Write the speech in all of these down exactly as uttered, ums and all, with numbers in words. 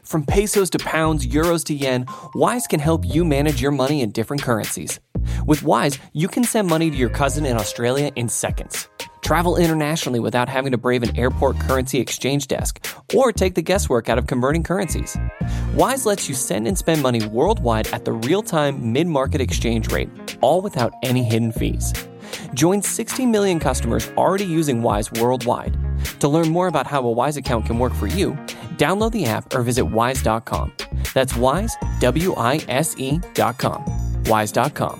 From pesos to pounds, euros to yen, Wise can help you manage your money in different currencies. With Wise, you can send money to your cousin in Australia in seconds. Travel internationally without having to brave an airport currency exchange desk or take the guesswork out of converting currencies. Wise lets you send and spend money worldwide at the real-time mid-market exchange rate, all without any hidden fees. Join sixty million customers already using Wise worldwide. To learn more about how a Wise account can work for you, download the app or visit wise dot com. That's Wise, W I S E dot com. wise dot com.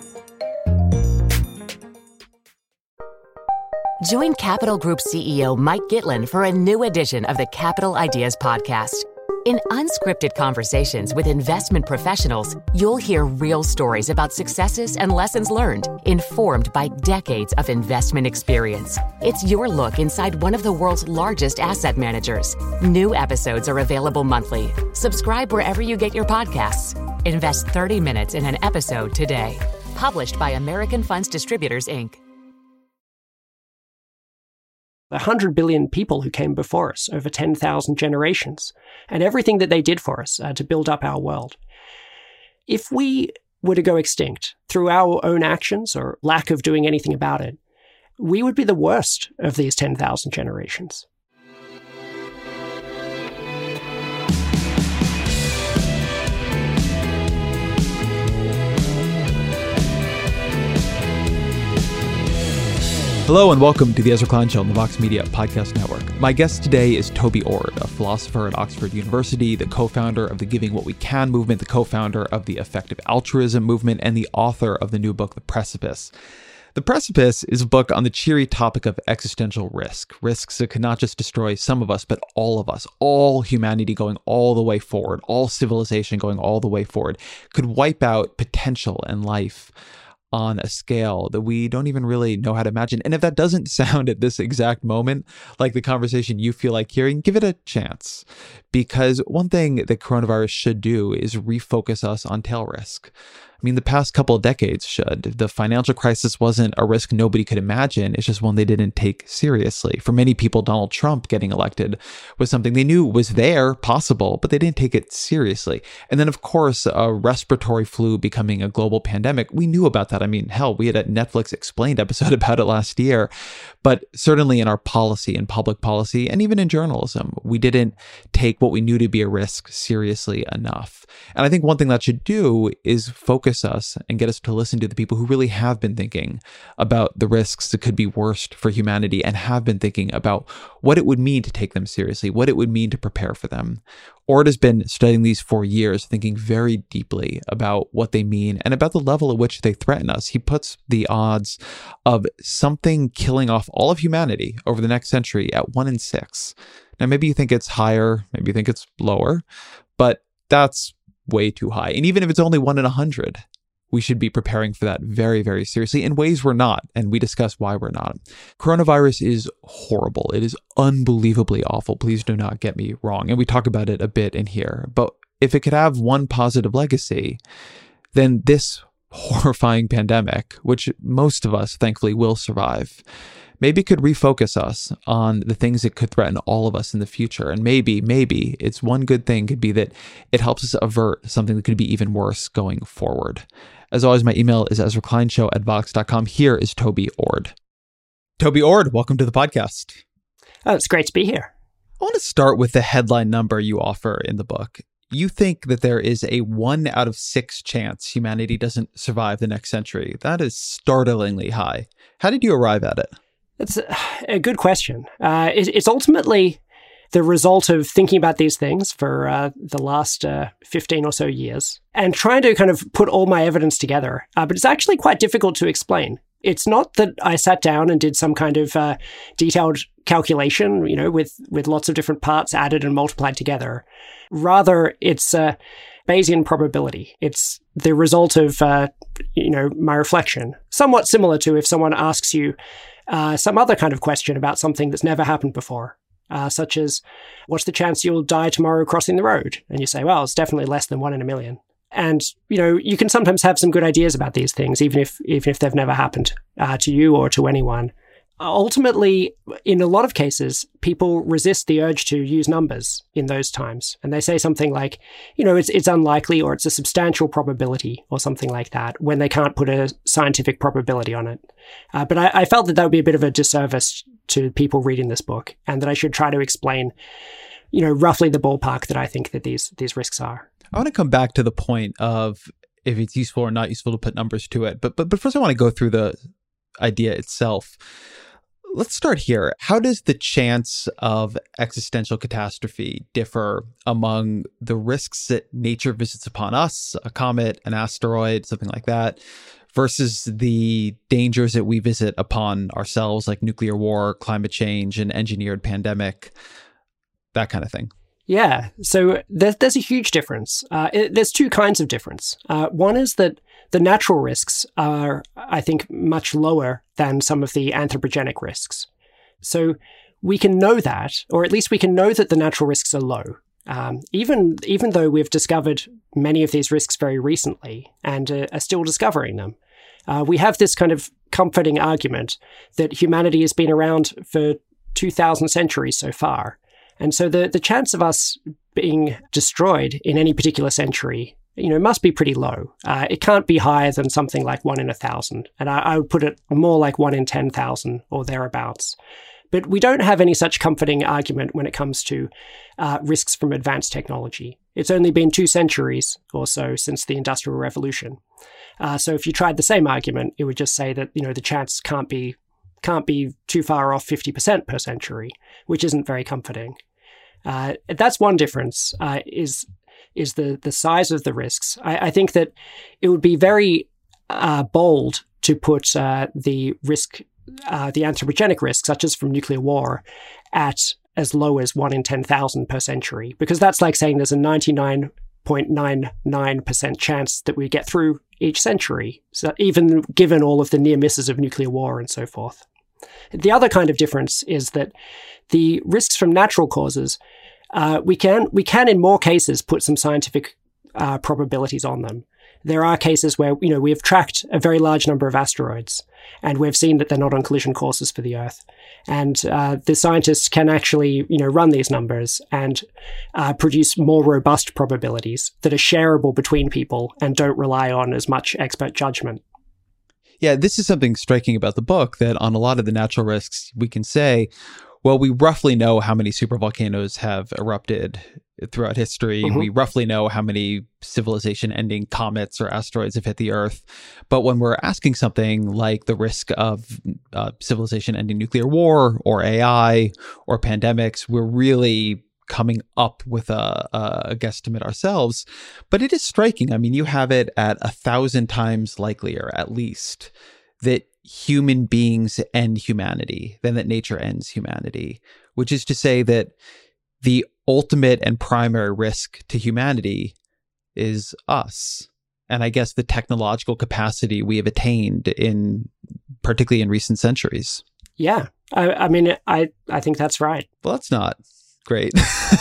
Join Capital Group C E O Mike Gitlin for a new edition of the Capital Ideas Podcast. In unscripted conversations with investment professionals, you'll hear real stories about successes and lessons learned, informed by decades of investment experience. It's your look inside one of the world's largest asset managers. New episodes are available monthly. Subscribe wherever you get your podcasts. Invest thirty minutes in an episode today. Published by American Funds Distributors, Incorporated. one hundred billion people who came before us over ten thousand generations, and everything that they did for us uh, to build up our world. If we were to go extinct through our own actions or lack of doing anything about it, we would be the worst of these ten thousand generations. Hello and welcome to the Ezra Klein Show on the Vox Media Podcast Network. My guest today is Toby Ord, a philosopher at Oxford University, the co-founder of the Giving What We Can movement, the co-founder of the Effective Altruism movement, and the author of the new book, The Precipice. The Precipice is a book on the cheery topic of existential risk, risks that could not just destroy some of us, but all of us, all humanity going all the way forward, all civilization going all the way forward, could wipe out potential and life on a scale that we don't even really know how to imagine. And if that doesn't sound at this exact moment like the conversation you feel like hearing, give it a chance. Because one thing that coronavirus should do is refocus us on tail risk. I mean, the past couple of decades should. The financial crisis wasn't a risk nobody could imagine. It's just one they didn't take seriously. For many people, Donald Trump getting elected was something they knew was there, possible, but they didn't take it seriously. And then, of course, a respiratory flu becoming a global pandemic. We knew about that. I mean, hell, we had a Netflix Explained episode about it last year. But certainly in our policy and public policy, and even in journalism, we didn't take what we knew to be a risk seriously enough. And I think one thing that should do is focus us and get us to listen to the people who really have been thinking about the risks that could be worst for humanity and have been thinking about what it would mean to take them seriously, what it would mean to prepare for them. Ord has been studying these for years, thinking very deeply about what they mean and about the level at which they threaten us. He puts the odds of something killing off all of humanity over the next century at one in six. Now, maybe you think it's higher, maybe you think it's lower, but that's way too high. And even if it's only one in a hundred, we should be preparing for that very, very seriously in ways we're not. And we discuss why we're not. Coronavirus is horrible. It is unbelievably awful. Please do not get me wrong. And we talk about it a bit in here. But if it could have one positive legacy, then this horrifying pandemic, which most of us thankfully will survive, maybe could refocus us on the things that could threaten all of us in the future. And maybe, maybe it's one good thing could be that it helps us avert something that could be even worse going forward. As always, my email is ezra klein show at vox dot com. Here is Toby Ord. Toby Ord, welcome to the podcast. Oh, it's great to be here. I want to start with the headline number you offer in the book. You think that there is a one out of six chance humanity doesn't survive the next century. That is startlingly high. How did you arrive at it? That's a, a good question. Uh, it, it's ultimately the result of thinking about these things for uh, the last uh, fifteen or so years and trying to kind of put all my evidence together. Uh, but it's actually quite difficult to explain. It's not that I sat down and did some kind of uh, detailed calculation, you know, with, with lots of different parts added and multiplied together. Rather, it's uh, Bayesian probability. It's the result of, uh, you know, my reflection. Somewhat similar to if someone asks you uh, some other kind of question about something that's never happened before, uh, such as, what's the chance you'll die tomorrow crossing the road? And you say, well, it's definitely less than one in a million. And, you know, you can sometimes have some good ideas about these things, even if even if they've never happened uh, to you or to anyone. ultimately, in a lot of cases, people resist the urge to use numbers in those times. And they say something like, you know, it's it's unlikely or it's a substantial probability or something like that when they can't put a scientific probability on it. Uh, but I, I felt that that would be a bit of a disservice to people reading this book, and that I should try to explain, you know, roughly the ballpark that I think that these these risks are. I want to come back to the point of if it's useful or not useful to put numbers to it. But but, but first I want to go through the idea itself. Let's start here. How does the chance of existential catastrophe differ among the risks that nature visits upon us, a comet, an asteroid, something like that, versus the dangers that we visit upon ourselves, like nuclear war, climate change, an engineered pandemic, that kind of thing? Yeah, so there, there's a huge difference. Uh, it, there's two kinds of difference. Uh, one is that the natural risks are, I think, much lower than some of the anthropogenic risks. So we can know that, or at least we can know that the natural risks are low. Um, even even though we've discovered many of these risks very recently and uh, are still discovering them, uh, we have this kind of comforting argument that humanity has been around for two thousand centuries so far. And so the, the chance of us being destroyed in any particular century, you know, must be pretty low. Uh, it can't be higher than something like one in a thousand. And I, I would put it more like one in ten thousand or thereabouts. But we don't have any such comforting argument when it comes to uh, risks from advanced technology. It's only been two centuries or so since the Industrial Revolution. Uh, so if you tried the same argument, it would just say that, you know, the chance can't be can't be too far off fifty percent per century, which isn't very comforting. Uh, that's one difference, uh, is is the, the size of the risks. I, I think that it would be very uh, bold to put uh, the risk, uh, the anthropogenic risk, such as from nuclear war, at as low as one in ten thousand per century, because that's like saying there's a ninety-nine point nine nine percent chance that we get through each century, so even given all of the near misses of nuclear war and so forth. The other kind of difference is that the risks from natural causes, uh, we can we can in more cases put some scientific uh, probabilities on them. There are cases where, you know, we have tracked a very large number of asteroids, and we've seen that they're not on collision courses for the Earth. And uh, the scientists can actually, you know, run these numbers and uh, produce more robust probabilities that are shareable between people and don't rely on as much expert judgment. Yeah, this is something striking about the book, that on a lot of the natural risks, we can say, well, we roughly know how many supervolcanoes have erupted throughout history. Mm-hmm. We roughly know how many civilization-ending comets or asteroids have hit the Earth. But when we're asking something like the risk of uh, civilization-ending nuclear war or A I or pandemics, we're really coming up with a, a guesstimate ourselves. But it is striking. I mean, you have it at a thousand times likelier, at least, that human beings end humanity than that nature ends humanity, which is to say that the ultimate and primary risk to humanity is us. And I guess the technological capacity we have attained in, particularly in recent centuries. Yeah. I, I mean, I, I think that's right. Well, that's not great.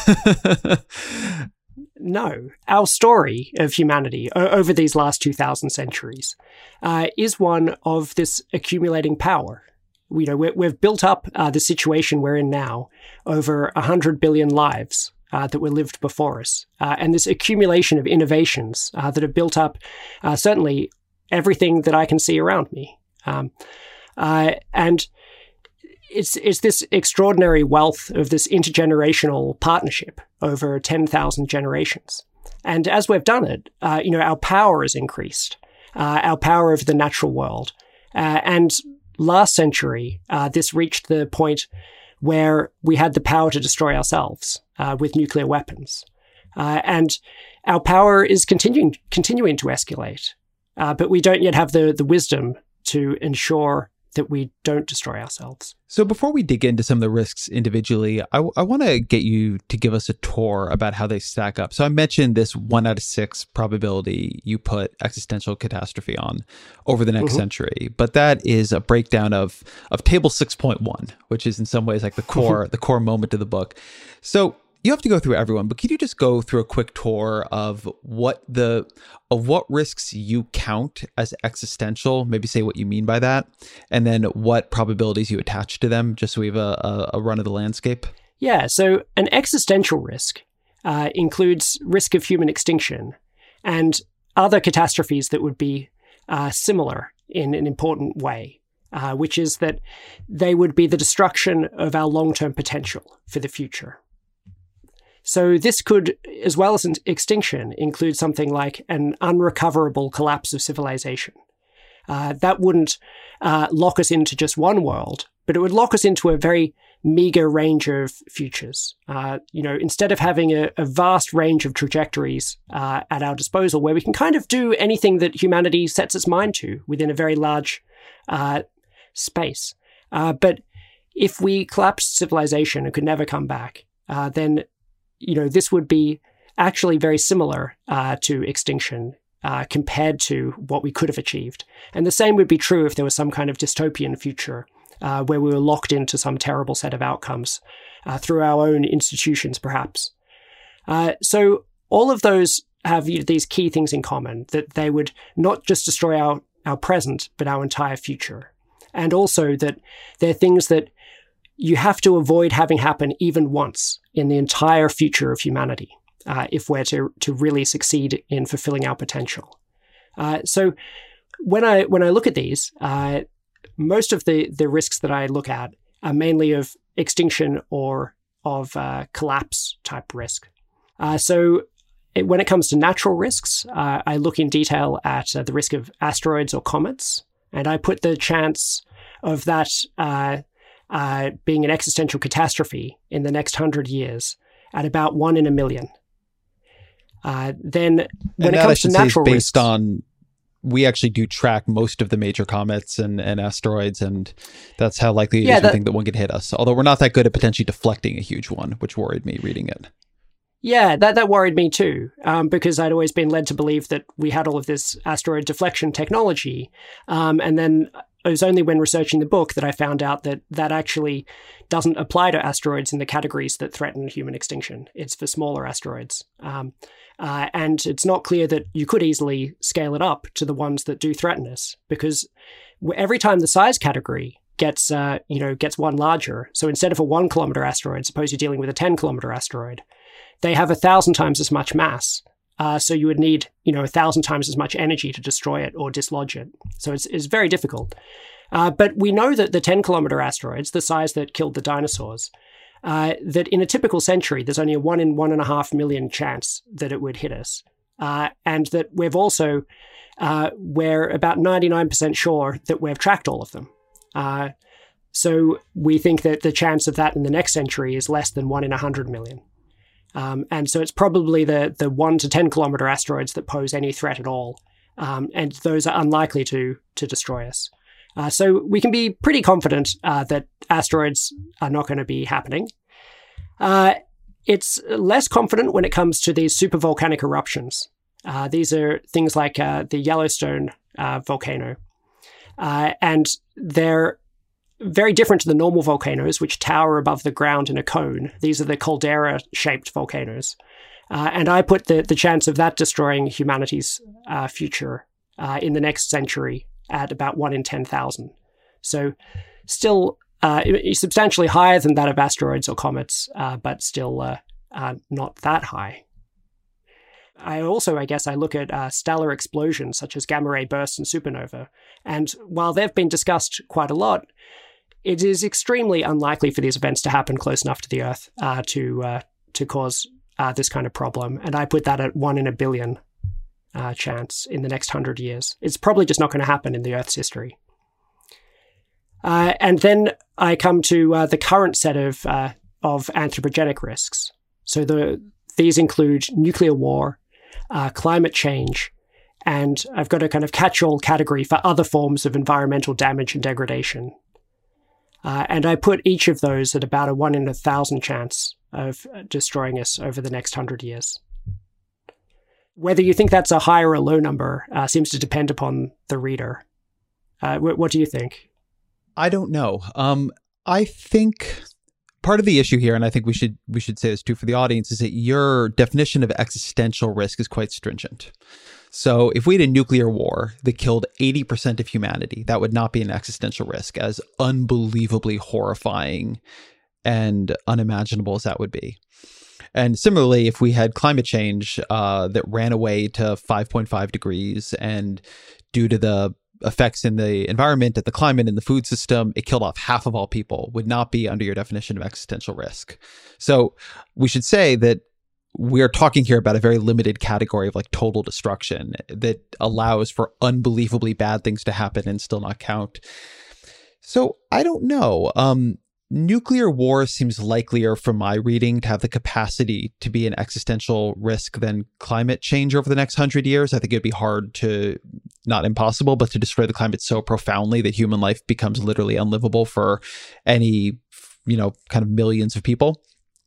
No. Our story of humanity o- over these last two thousand centuries uh, is one of this accumulating power. You know, we're, we've built up uh, the situation we're in now over one hundred billion lives uh, that were lived before us. Uh, and this accumulation of innovations uh, that have built up uh, certainly everything that I can see around me. Um, uh, and It's it's this extraordinary wealth of this intergenerational partnership over ten thousand generations. And as we've done it, uh, you know, our power has increased, uh, our power over the natural world. Uh, and last century, uh, this reached the point where we had the power to destroy ourselves uh, with nuclear weapons. Uh, and our power is continuing continuing to escalate. Uh, but we don't yet have the, the wisdom to ensure that we don't destroy ourselves. So before we dig into some of the risks individually, I, I want to get you to give us a tour about how they stack up. So I mentioned this one out of six probability you put existential catastrophe on over the next mm-hmm. century, but that is a breakdown of of table six point one, which is in some ways like the core the core moment of the book. So you have to go through everyone, but could you just go through a quick tour of what the of what risks you count as existential? Maybe say what you mean by that, and then what probabilities you attach to them, just so we have a, a run of the landscape. Yeah, so an existential risk uh, includes risk of human extinction and other catastrophes that would be uh, similar in an important way, uh, which is that they would be the destruction of our long-term potential for the future. So this could, as well as an extinction, include something like an unrecoverable collapse of civilization. Uh, that wouldn't uh, lock us into just one world, but it would lock us into a very meager range of futures. Uh, you know, instead of having a, a vast range of trajectories uh, at our disposal, where we can kind of do anything that humanity sets its mind to within a very large uh, space. Uh, but if we collapsed civilization and could never come back, uh, then you know, this would be actually very similar uh, to extinction uh, compared to what we could have achieved. And the same would be true if there was some kind of dystopian future uh, where we were locked into some terrible set of outcomes uh, through our own institutions, perhaps. Uh, so all of those have these key things in common, that they would not just destroy our, our present, but our entire future. And also that they're things that you have to avoid having happen even once in the entire future of humanity uh, if we're to, to really succeed in fulfilling our potential. Uh, so when I when I look at these, uh, most of the, the risks that I look at are mainly of extinction or of uh, collapse type risk. Uh, so it, when it comes to natural risks, uh, I look in detail at uh, the risk of asteroids or comets, and I put the chance of that uh, Uh, being an existential catastrophe in the next hundred years at about one in a million. Uh, then when and it that, comes to natural based risks, on, we actually do track most of the major comets and, and asteroids, and that's how likely it yeah, is that, we think that one could hit us. Although we're not that good at potentially deflecting a huge one, which worried me reading it. Yeah, that, that worried me too, um, because I'd always been led to believe that we had all of this asteroid deflection technology. Um, and then it was only when researching the book that I found out that that actually doesn't apply to asteroids in the categories that threaten human extinction. It's for smaller asteroids. Um, uh, and it's not clear that you could easily scale it up to the ones that do threaten us, because every time the size category gets, uh, you know, gets one larger, so instead of a one kilometer asteroid, suppose you're dealing with a ten kilometer asteroid, they have a thousand times as much mass. Uh, so you would need, you know, a thousand times as much energy to destroy it or dislodge it. So it's, it's very difficult. Uh, but we know that the ten kilometer asteroids, the size that killed the dinosaurs, uh, that in a typical century, there's only a one in one and a half million chance that it would hit us. Uh, and that we've also, uh, we're about ninety-nine percent sure that we've tracked all of them. Uh, so we think that the chance of that in the next century is less than one in a hundred million. Um, and so it's probably the the one to ten kilometer asteroids that pose any threat at all. Um, and those are unlikely to to destroy us. Uh, so we can be pretty confident uh, that asteroids are not going to be happening. Uh, it's less confident when it comes to these supervolcanic eruptions. Uh, these are things like uh, the Yellowstone uh, volcano. Uh, and they're very different to the normal volcanoes, which tower above the ground in a cone. These are the caldera-shaped volcanoes. Uh, and I put the, the chance of that destroying humanity's uh, future uh, in the next century at about one in ten thousand. So still uh, substantially higher than that of asteroids or comets, uh, but still uh, uh, not that high. I also, I guess, I look at uh, stellar explosions such as gamma-ray bursts and supernova. And while they've been discussed quite a lot, it is extremely unlikely for these events to happen close enough to the Earth uh, to uh, to cause uh, this kind of problem. And I put that at one in a billion uh, chance in the next hundred years. It's probably just not going to happen in the Earth's history. Uh, and then I come to uh, the current set of uh, of anthropogenic risks. So the these include nuclear war, uh, climate change, and I've got a kind of catch-all category for other forms of environmental damage and degradation. Uh, and I put each of those at about a one in a thousand chance of destroying us over the next hundred years. Whether you think that's a high or a low number uh, seems to depend upon the reader. Uh, wh- what do you think? I don't know. Um, I think part of the issue here, and I think we should we should say this too for the audience, is that your definition of existential risk is quite stringent. So if we had a nuclear war that killed eighty percent of humanity, that would not be an existential risk, as unbelievably horrifying and unimaginable as that would be. And similarly, if we had climate change uh, that ran away to five point five degrees, and due to the effects in the environment, at the climate, and the food system, it killed off half of all people, would not be under your definition of existential risk. So we should say that we're talking here about a very limited category of like total destruction that allows for unbelievably bad things to happen and still not count. So I don't know. Um, nuclear war seems likelier from my reading to have the capacity to be an existential risk than climate change over the next hundred years. I think it'd be hard to, not impossible, but to destroy the climate so profoundly that human life becomes literally unlivable for any, you know, kind of millions of people.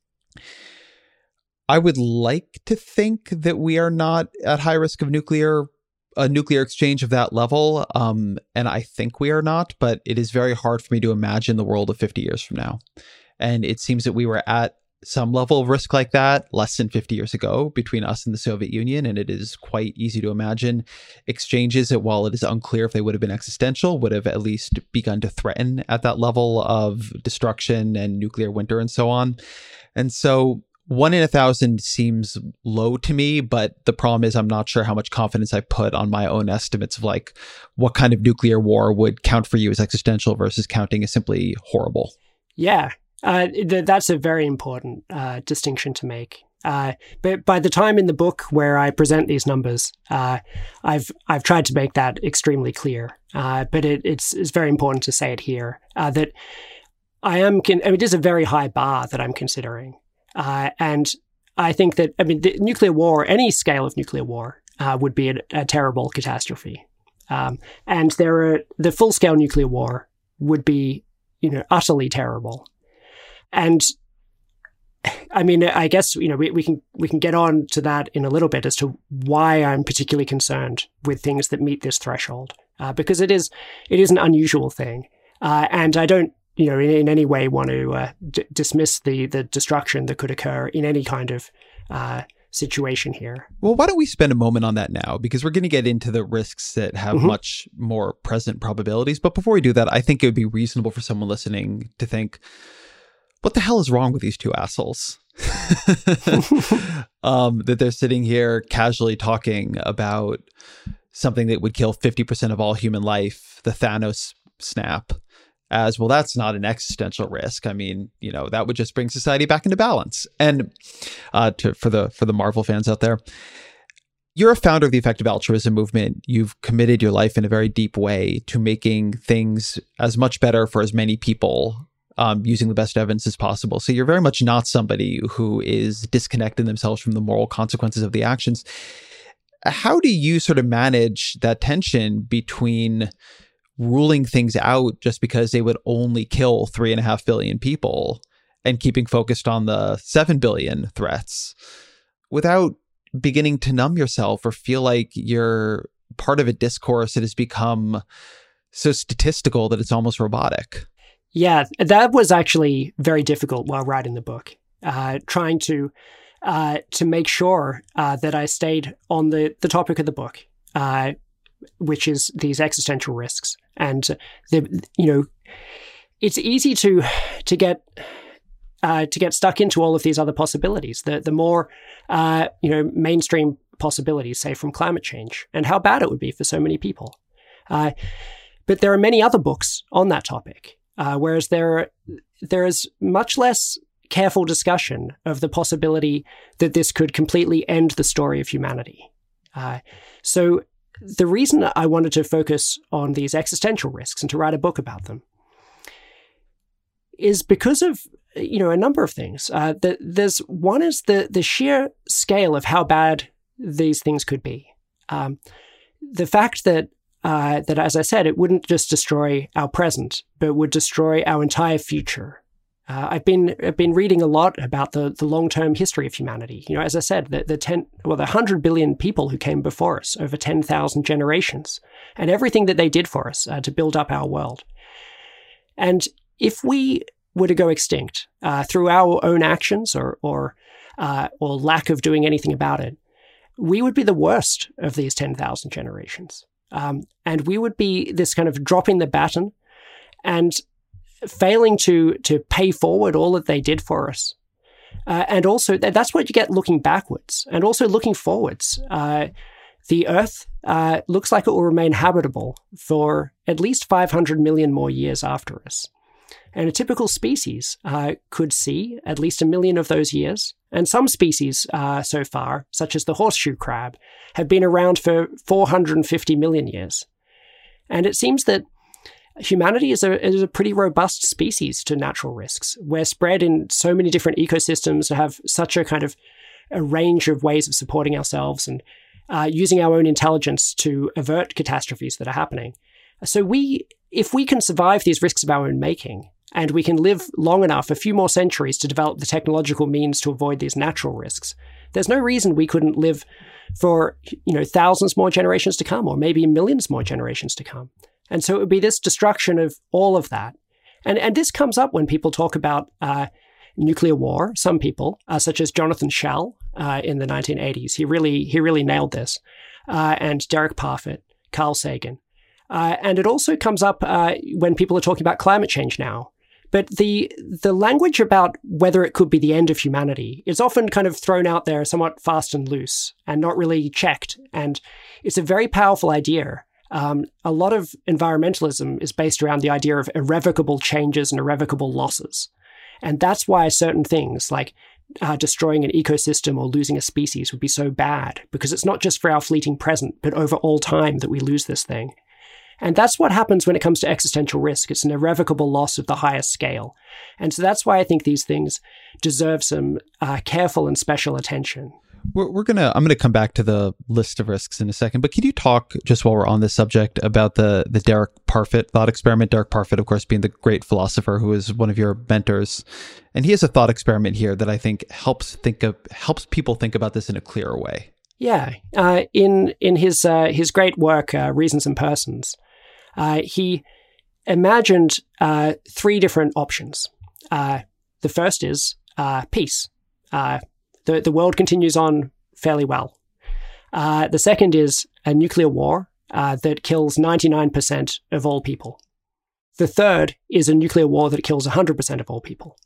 I would like to think that we are not at high risk of nuclear a nuclear exchange of that level, um, and I think we are not, but it is very hard for me to imagine the world of fifty years from now. And it seems that we were at some level of risk like that less than fifty years ago between us and the Soviet Union, and it is quite easy to imagine exchanges that, while it is unclear if they would have been existential, would have at least begun to threaten at that level of destruction and nuclear winter and so on. And so one in a thousand seems low to me, but the problem is I'm not sure how much confidence I put on my own estimates of like what kind of nuclear war would count for you as existential versus counting as simply horrible. Yeah, uh, th- that's a very important uh, distinction to make. Uh, but by the time in the book where I present these numbers, uh, I've I've tried to make that extremely clear. Uh, but it, it's it's very important to say it here uh, that I am. Con- I mean, it is a very high bar that I'm considering. Uh, and I think that, I mean, the nuclear war, any scale of nuclear war, uh, would be a, a terrible catastrophe. Um, and there are, the full-scale nuclear war would be, you know, utterly terrible. And I mean, I guess, you know, we, we can we can get on to that in a little bit as to why I'm particularly concerned with things that meet this threshold, uh, because it is it is an unusual thing, uh, and I don't. you know, in, in any way want to uh, d- dismiss the the destruction that could occur in any kind of uh, situation here. Well, why don't we spend a moment on that now? Because we're going to get into the risks that have mm-hmm. much more present probabilities. But before we do that, I think it would be reasonable for someone listening to think, what the hell is wrong with these two assholes? um, that they're sitting here casually talking about something that would kill fifty percent of all human life, the Thanos snap. As well, that's not an existential risk. I mean, you know, that would just bring society back into balance. And uh, to, for the for the Marvel fans out there, you're a founder of the effective altruism movement. You've committed your life in a very deep way to making things as much better for as many people, um, using the best evidence as possible. So you're very much not somebody who is disconnecting themselves from the moral consequences of the actions. How do you sort of manage that tension between ruling things out just because they would only kill three and a half billion people and keeping focused on the seven billion threats without beginning to numb yourself or feel like you're part of a discourse that has become so statistical that it's almost robotic? Yeah, that was actually very difficult while writing the book, uh, trying to uh, to make sure uh, that I stayed on the, the topic of the book, uh, which is these existential risks. And the you know, it's easy to to get uh, to get stuck into all of these other possibilities. The the more uh, you know mainstream possibilities, say from climate change, and how bad it would be for so many people. Uh, but there are many other books on that topic, uh, whereas there there is much less careful discussion of the possibility that this could completely end the story of humanity. Uh, so. The reason I wanted to focus on these existential risks and to write a book about them is because of, you know, a number of things. Uh, the, there's one is the the sheer scale of how bad these things could be. Um, the fact that uh, that, as I said, it wouldn't just destroy our present, but would destroy our entire future. Uh, I've been I've been reading a lot about the, the long-term history of humanity. You know, as I said, the the ten well the hundred billion people who came before us over ten thousand generations, and everything that they did for us uh, to build up our world. And if we were to go extinct uh, through our own actions or or uh, or lack of doing anything about it, we would be the worst of these ten thousand generations. Um, and we would be this kind of dropping the baton and failing to to pay forward all that they did for us. Uh, and also, that's what you get looking backwards and also looking forwards. Uh, the Earth uh, looks like it will remain habitable for at least five hundred million more years after us. And a typical species uh, could see at least a million of those years. And some species uh, so far, such as the horseshoe crab, have been around for four hundred fifty million years. And it seems that humanity is a, is a pretty robust species to natural risks. We're spread in so many different ecosystems and have such a kind of a range of ways of supporting ourselves and uh, using our own intelligence to avert catastrophes that are happening. So we, if we can survive these risks of our own making, and we can live long enough, a few more centuries, to develop the technological means to avoid these natural risks, there's no reason we couldn't live for, you know, thousands more generations to come, or maybe millions more generations to come. And so it would be this destruction of all of that. And and this comes up when people talk about uh, nuclear war. Some people, uh, such as Jonathan Schell uh, in the nineteen eighties, he really he really nailed this, uh, and Derek Parfit, Carl Sagan. Uh, and it also comes up uh, when people are talking about climate change now. But the the language about whether it could be the end of humanity is often kind of thrown out there somewhat fast and loose and not really checked. And it's a very powerful idea. Um, a lot of environmentalism is based around the idea of irrevocable changes and irrevocable losses. And that's why certain things like uh, destroying an ecosystem or losing a species would be so bad, because it's not just for our fleeting present, but over all time that we lose this thing. And that's what happens when it comes to existential risk. It's an irrevocable loss of the highest scale. And so that's why I think these things deserve some uh, careful and special attention. We're, we're gonna. I'm gonna come back to the list of risks in a second. But can you talk, just while we're on this subject, about the the Derek Parfit thought experiment? Derek Parfit, of course, being the great philosopher who is one of your mentors, and he has a thought experiment here that I think helps think of helps people think about this in a clearer way. Yeah, uh, in in his uh, his great work, uh, Reasons and Persons, uh, he imagined uh, three different options. Uh, the first is uh, peace. Uh, the the world continues on fairly well. Uh, the second is a nuclear war uh, that kills ninety-nine percent of all people. The third is a nuclear war that kills one hundred percent of all people.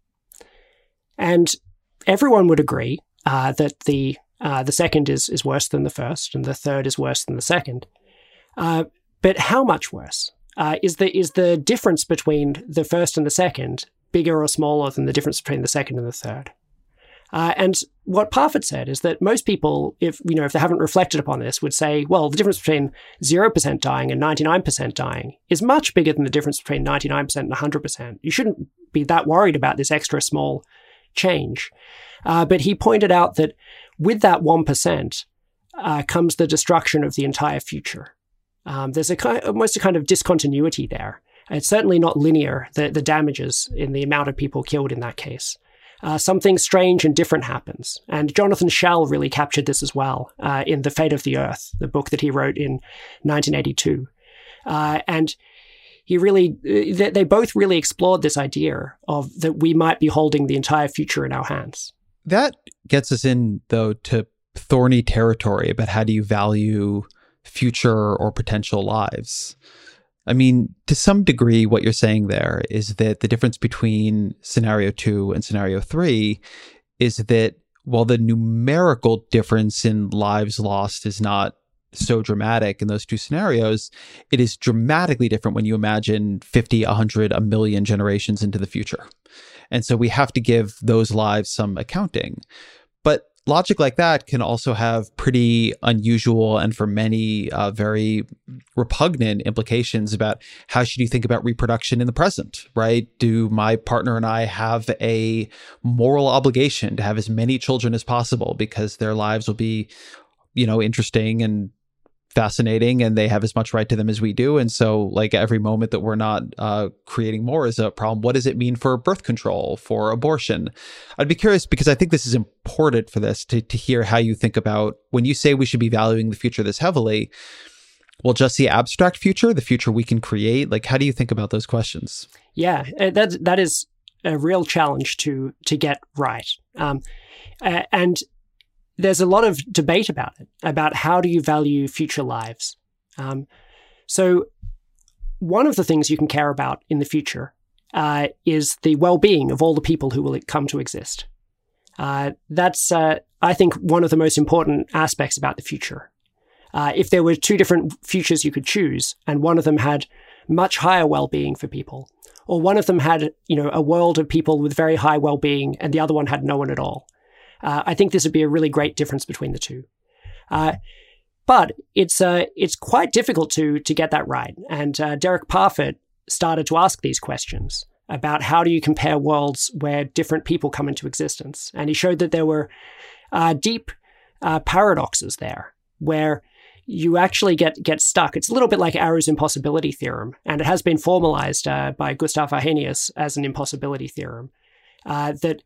And everyone would agree uh, that the Uh, the second is is worse than the first, and the third is worse than the second. Uh, but how much worse? Uh, is the is the difference between the first and the second bigger or smaller than the difference between the second and the third? Uh, and what Parfit said is that most people, if you know, if they haven't reflected upon this, would say, well, the difference between zero percent dying and ninety-nine percent dying is much bigger than the difference between ninety-nine percent and one hundred percent. You shouldn't be that worried about this extra small change. Uh, but he pointed out that with that one percent uh, comes the destruction of the entire future. Um, there's a kind, almost a kind of discontinuity there. It's certainly not linear, the, the damages in the amount of people killed in that case. Uh, something strange and different happens. And Jonathan Schell really captured this as well uh, in The Fate of the Earth, the book that he wrote in nineteen eighty-two. Uh, and he really, they, they both really explored this idea of that we might be holding the entire future in our hands. That gets us in, though, to thorny territory about how do you value future or potential lives. I mean, to some degree, what you're saying there is that the difference between scenario two and scenario three is that while the numerical difference in lives lost is not so dramatic in those two scenarios, it is dramatically different when you imagine fifty, one hundred, a million generations into the future. And so we have to give those lives some accounting. But logic like that can also have pretty unusual and for many uh, very repugnant implications about how should you think about reproduction in the present, right? Do my partner and I have a moral obligation to have as many children as possible because their lives will be, you know, interesting and fascinating and they have as much right to them as we do. And so like every moment that we're not uh, creating more is a problem. What does it mean for birth control, for abortion? I'd be curious because I think this is important for this to, to hear how you think about when you say we should be valuing the future this heavily. Well, just the abstract future, the future we can create, like how do you think about those questions? Yeah, that that is a real challenge to to get right. Um, and there's a lot of debate about it, about how do you value future lives. Um, so one of the things you can care about in the future uh, is the well-being of all the people who will come to exist. Uh, that's, uh, I think, one of the most important aspects about the future. Uh, if there were two different futures you could choose, and one of them had much higher well-being for people, or one of them had, you know, a world of people with very high well-being, and the other one had no one at all, uh, I think this would be a really great difference between the two. Uh, but it's uh, it's quite difficult to to get that right. And uh, Derek Parfit started to ask these questions about how do you compare worlds where different people come into existence, and he showed that there were uh, deep uh, paradoxes there, where you actually get get stuck. It's a little bit like Arrow's impossibility theorem, and it has been formalized uh, by Gustav Arrhenius as an impossibility theorem, uh, that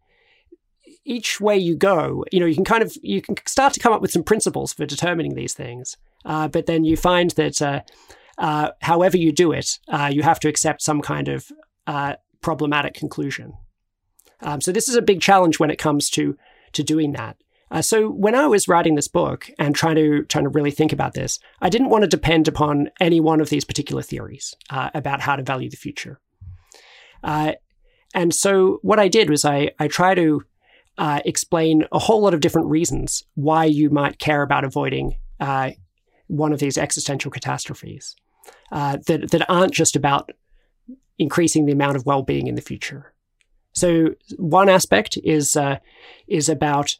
each way you go, you know, you can kind of, you can start to come up with some principles for determining these things, uh, but then you find that uh, uh, however you do it, uh, you have to accept some kind of uh, problematic conclusion. Um, so this is a big challenge when it comes to to doing that. Uh, so when I was writing this book and trying to trying to really think about this, I didn't want to depend upon any one of these particular theories uh, about how to value the future. Uh, and so what I did was I I try to uh, explain a whole lot of different reasons why you might care about avoiding uh, one of these existential catastrophes uh, that that aren't just about increasing the amount of well-being in the future. So one aspect is uh, is about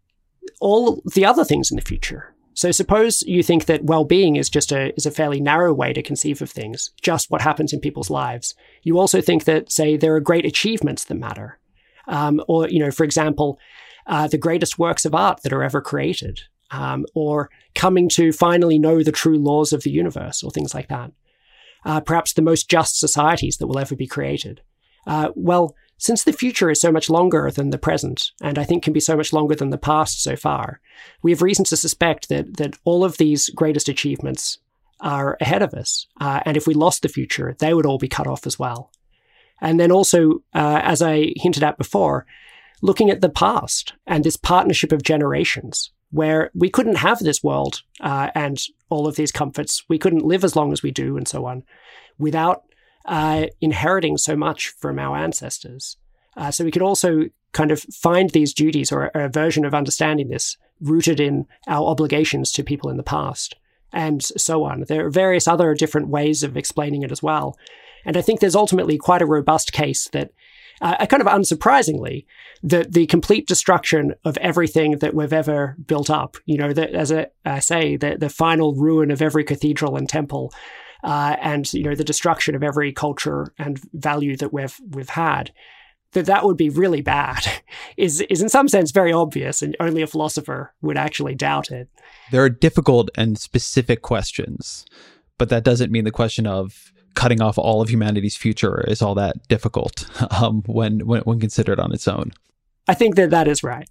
all the other things in the future. So suppose you think that well-being is just a is a fairly narrow way to conceive of things, just what happens in people's lives. You also think that, say, there are great achievements that matter. Um, or, you know, for example, uh, the greatest works of art that are ever created, um, or coming to finally know the true laws of the universe, or things like that. Uh, perhaps the most just societies that will ever be created. Uh, well, since the future is so much longer than the present, and I think can be so much longer than the past so far, we have reason to suspect that that all of these greatest achievements are ahead of us. Uh, and if we lost the future, they would all be cut off as well. And then also, uh, as I hinted at before, looking at the past and this partnership of generations, where we couldn't have this world uh, and all of these comforts, we couldn't live as long as we do and so on, without Uh, inheriting so much from our ancestors. Uh, so we could also kind of find these duties, or a, a version of understanding this, rooted in our obligations to people in the past, and so on. There are various other different ways of explaining it as well. And I think there's ultimately quite a robust case that, uh, kind of unsurprisingly, that the complete destruction of everything that we've ever built up, you know, that, as I, I say, the, the final ruin of every cathedral and temple, Uh, and, you know, the destruction of every culture and value that we've we've had, that that would be really bad, is is in some sense very obvious, and only a philosopher would actually doubt it. There are difficult and specific questions, but that doesn't mean the question of cutting off all of humanity's future is all that difficult um, when, when when considered on its own. I think that that is right.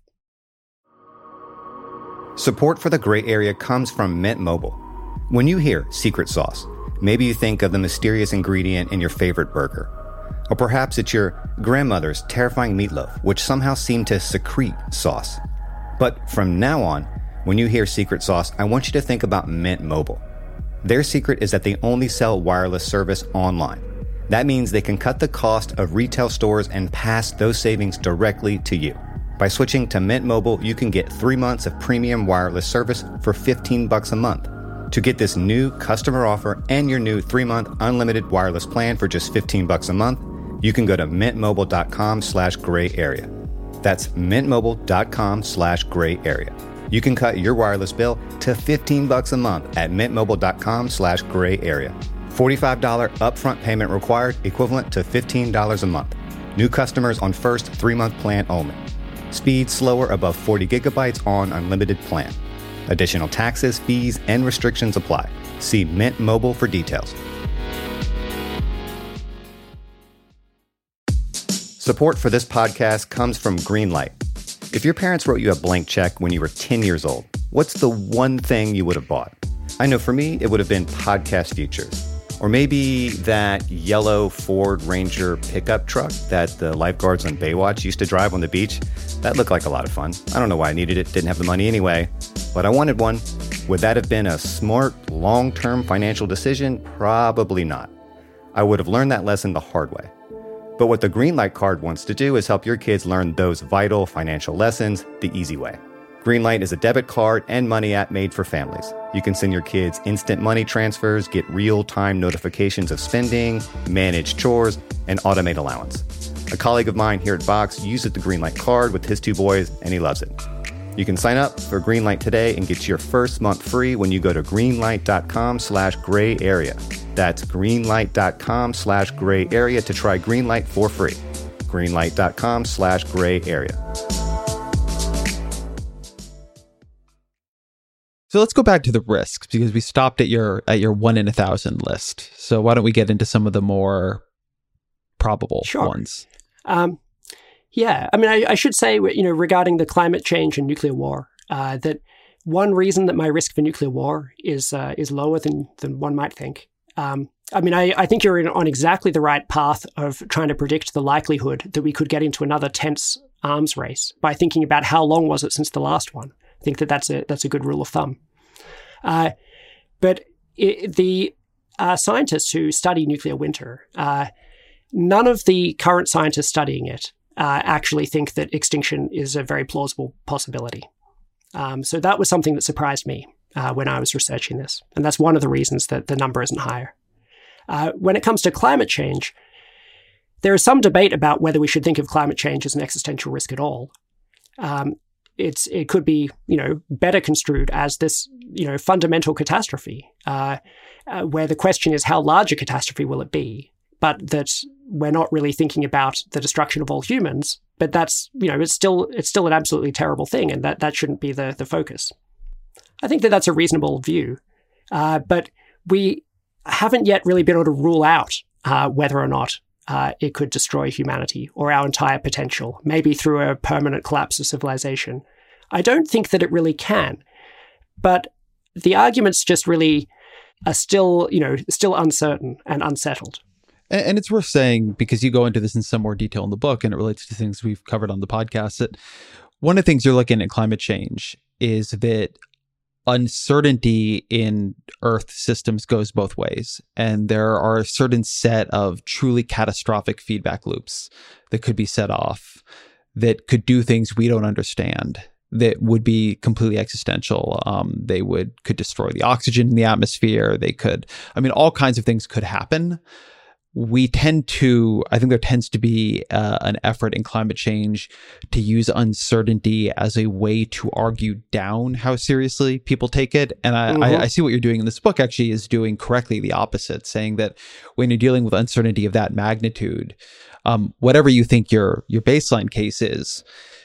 Support for The Gray Area comes from Mint Mobile. When you hear secret sauce, maybe you think of the mysterious ingredient in your favorite burger. Or perhaps it's your grandmother's terrifying meatloaf, which somehow seemed to secrete sauce. But from now on, when you hear secret sauce, I want you to think about Mint Mobile. Their secret is that they only sell wireless service online. That means they can cut the cost of retail stores and pass those savings directly to you. By switching to Mint Mobile, you can get three months of premium wireless service for fifteen bucks a month. To get this new customer offer and your new three-month unlimited wireless plan for just fifteen bucks a month, you can go to mintmobile.com slash gray area. That's mintmobile.com slash gray area. You can cut your wireless bill to fifteen bucks a month at mintmobile.com slash gray area. forty-five dollars upfront payment required, equivalent to fifteen dollars a month. New customers on first three-month plan only. Speed slower above forty gigabytes on unlimited plan. Additional taxes, fees, and restrictions apply. See Mint Mobile for details. Support for this podcast comes from Greenlight. If your parents wrote you a blank check when you were ten years old, what's the one thing you would have bought? I know for me, it would have been podcast futures. Or maybe that yellow Ford Ranger pickup truck that the lifeguards on Baywatch used to drive on the beach. That looked like a lot of fun. I don't know why I needed it, didn't have the money anyway, but I wanted one. Would that have been a smart, long-term financial decision? Probably not. I would have learned that lesson the hard way. But what the Greenlight card wants to do is help your kids learn those vital financial lessons the easy way. Greenlight is a debit card and money app made for families. You can send your kids instant money transfers, get real-time notifications of spending, manage chores, and automate allowance. A colleague of mine here at Vox uses the Greenlight card with his two boys, and he loves it. You can sign up for Greenlight today and get your first month free when you go to greenlight.com slash gray area. That's greenlight.com slash gray area to try Greenlight for free. Greenlight.com slash gray area. So let's go back to the risks, because we stopped at your at your one in a thousand list. So why don't we get into some of the more probable sure. ones? Um, yeah, I mean, I, I should say, you know, regarding the climate change and nuclear war, uh, that one reason that my risk for nuclear war is uh, is lower than than one might think. Um, I mean, I, I think you're in, on exactly the right path of trying to predict the likelihood that we could get into another tense arms race by thinking about how long was it since the last one. I think that that's a that's a good rule of thumb. Uh, but it, the uh, scientists who study nuclear winter, uh, none of the current scientists studying it uh, actually think that extinction is a very plausible possibility. Um, so that was something that surprised me uh, when I was researching this. And that's one of the reasons that the number isn't higher. Uh, when it comes to climate change, there is some debate about whether we should think of climate change as an existential risk at all. Um, It's it could be, you know, better construed as this, you know, fundamental catastrophe, uh, uh, where the question is how large a catastrophe will it be, but that we're not really thinking about the destruction of all humans. But that's, you know, it's still it's still an absolutely terrible thing, and that that shouldn't be the the focus. I think that that's a reasonable view, uh, but we haven't yet really been able to rule out uh, whether or not Uh, it could destroy humanity or our entire potential, maybe through a permanent collapse of civilization. I don't think that it really can, but the arguments just really are still, you know, still uncertain and unsettled. And, and it's worth saying, because you go into this in some more detail in the book, and it relates to things we've covered on the podcast, that one of the things you're looking at climate change is that uncertainty in Earth systems goes both ways. And there are a certain set of truly catastrophic feedback loops that could be set off that could do things we don't understand, that would be completely existential. Um, they would could destroy the oxygen in the atmosphere. They could, I mean, all kinds of things could happen. We tend to, I think there tends to be uh, an effort in climate change to use uncertainty as a way to argue down how seriously people take it. And I, mm-hmm. I, I see what you're doing in this book actually is doing correctly the opposite, saying that when you're dealing with uncertainty of that magnitude, um, whatever you think your your baseline case is,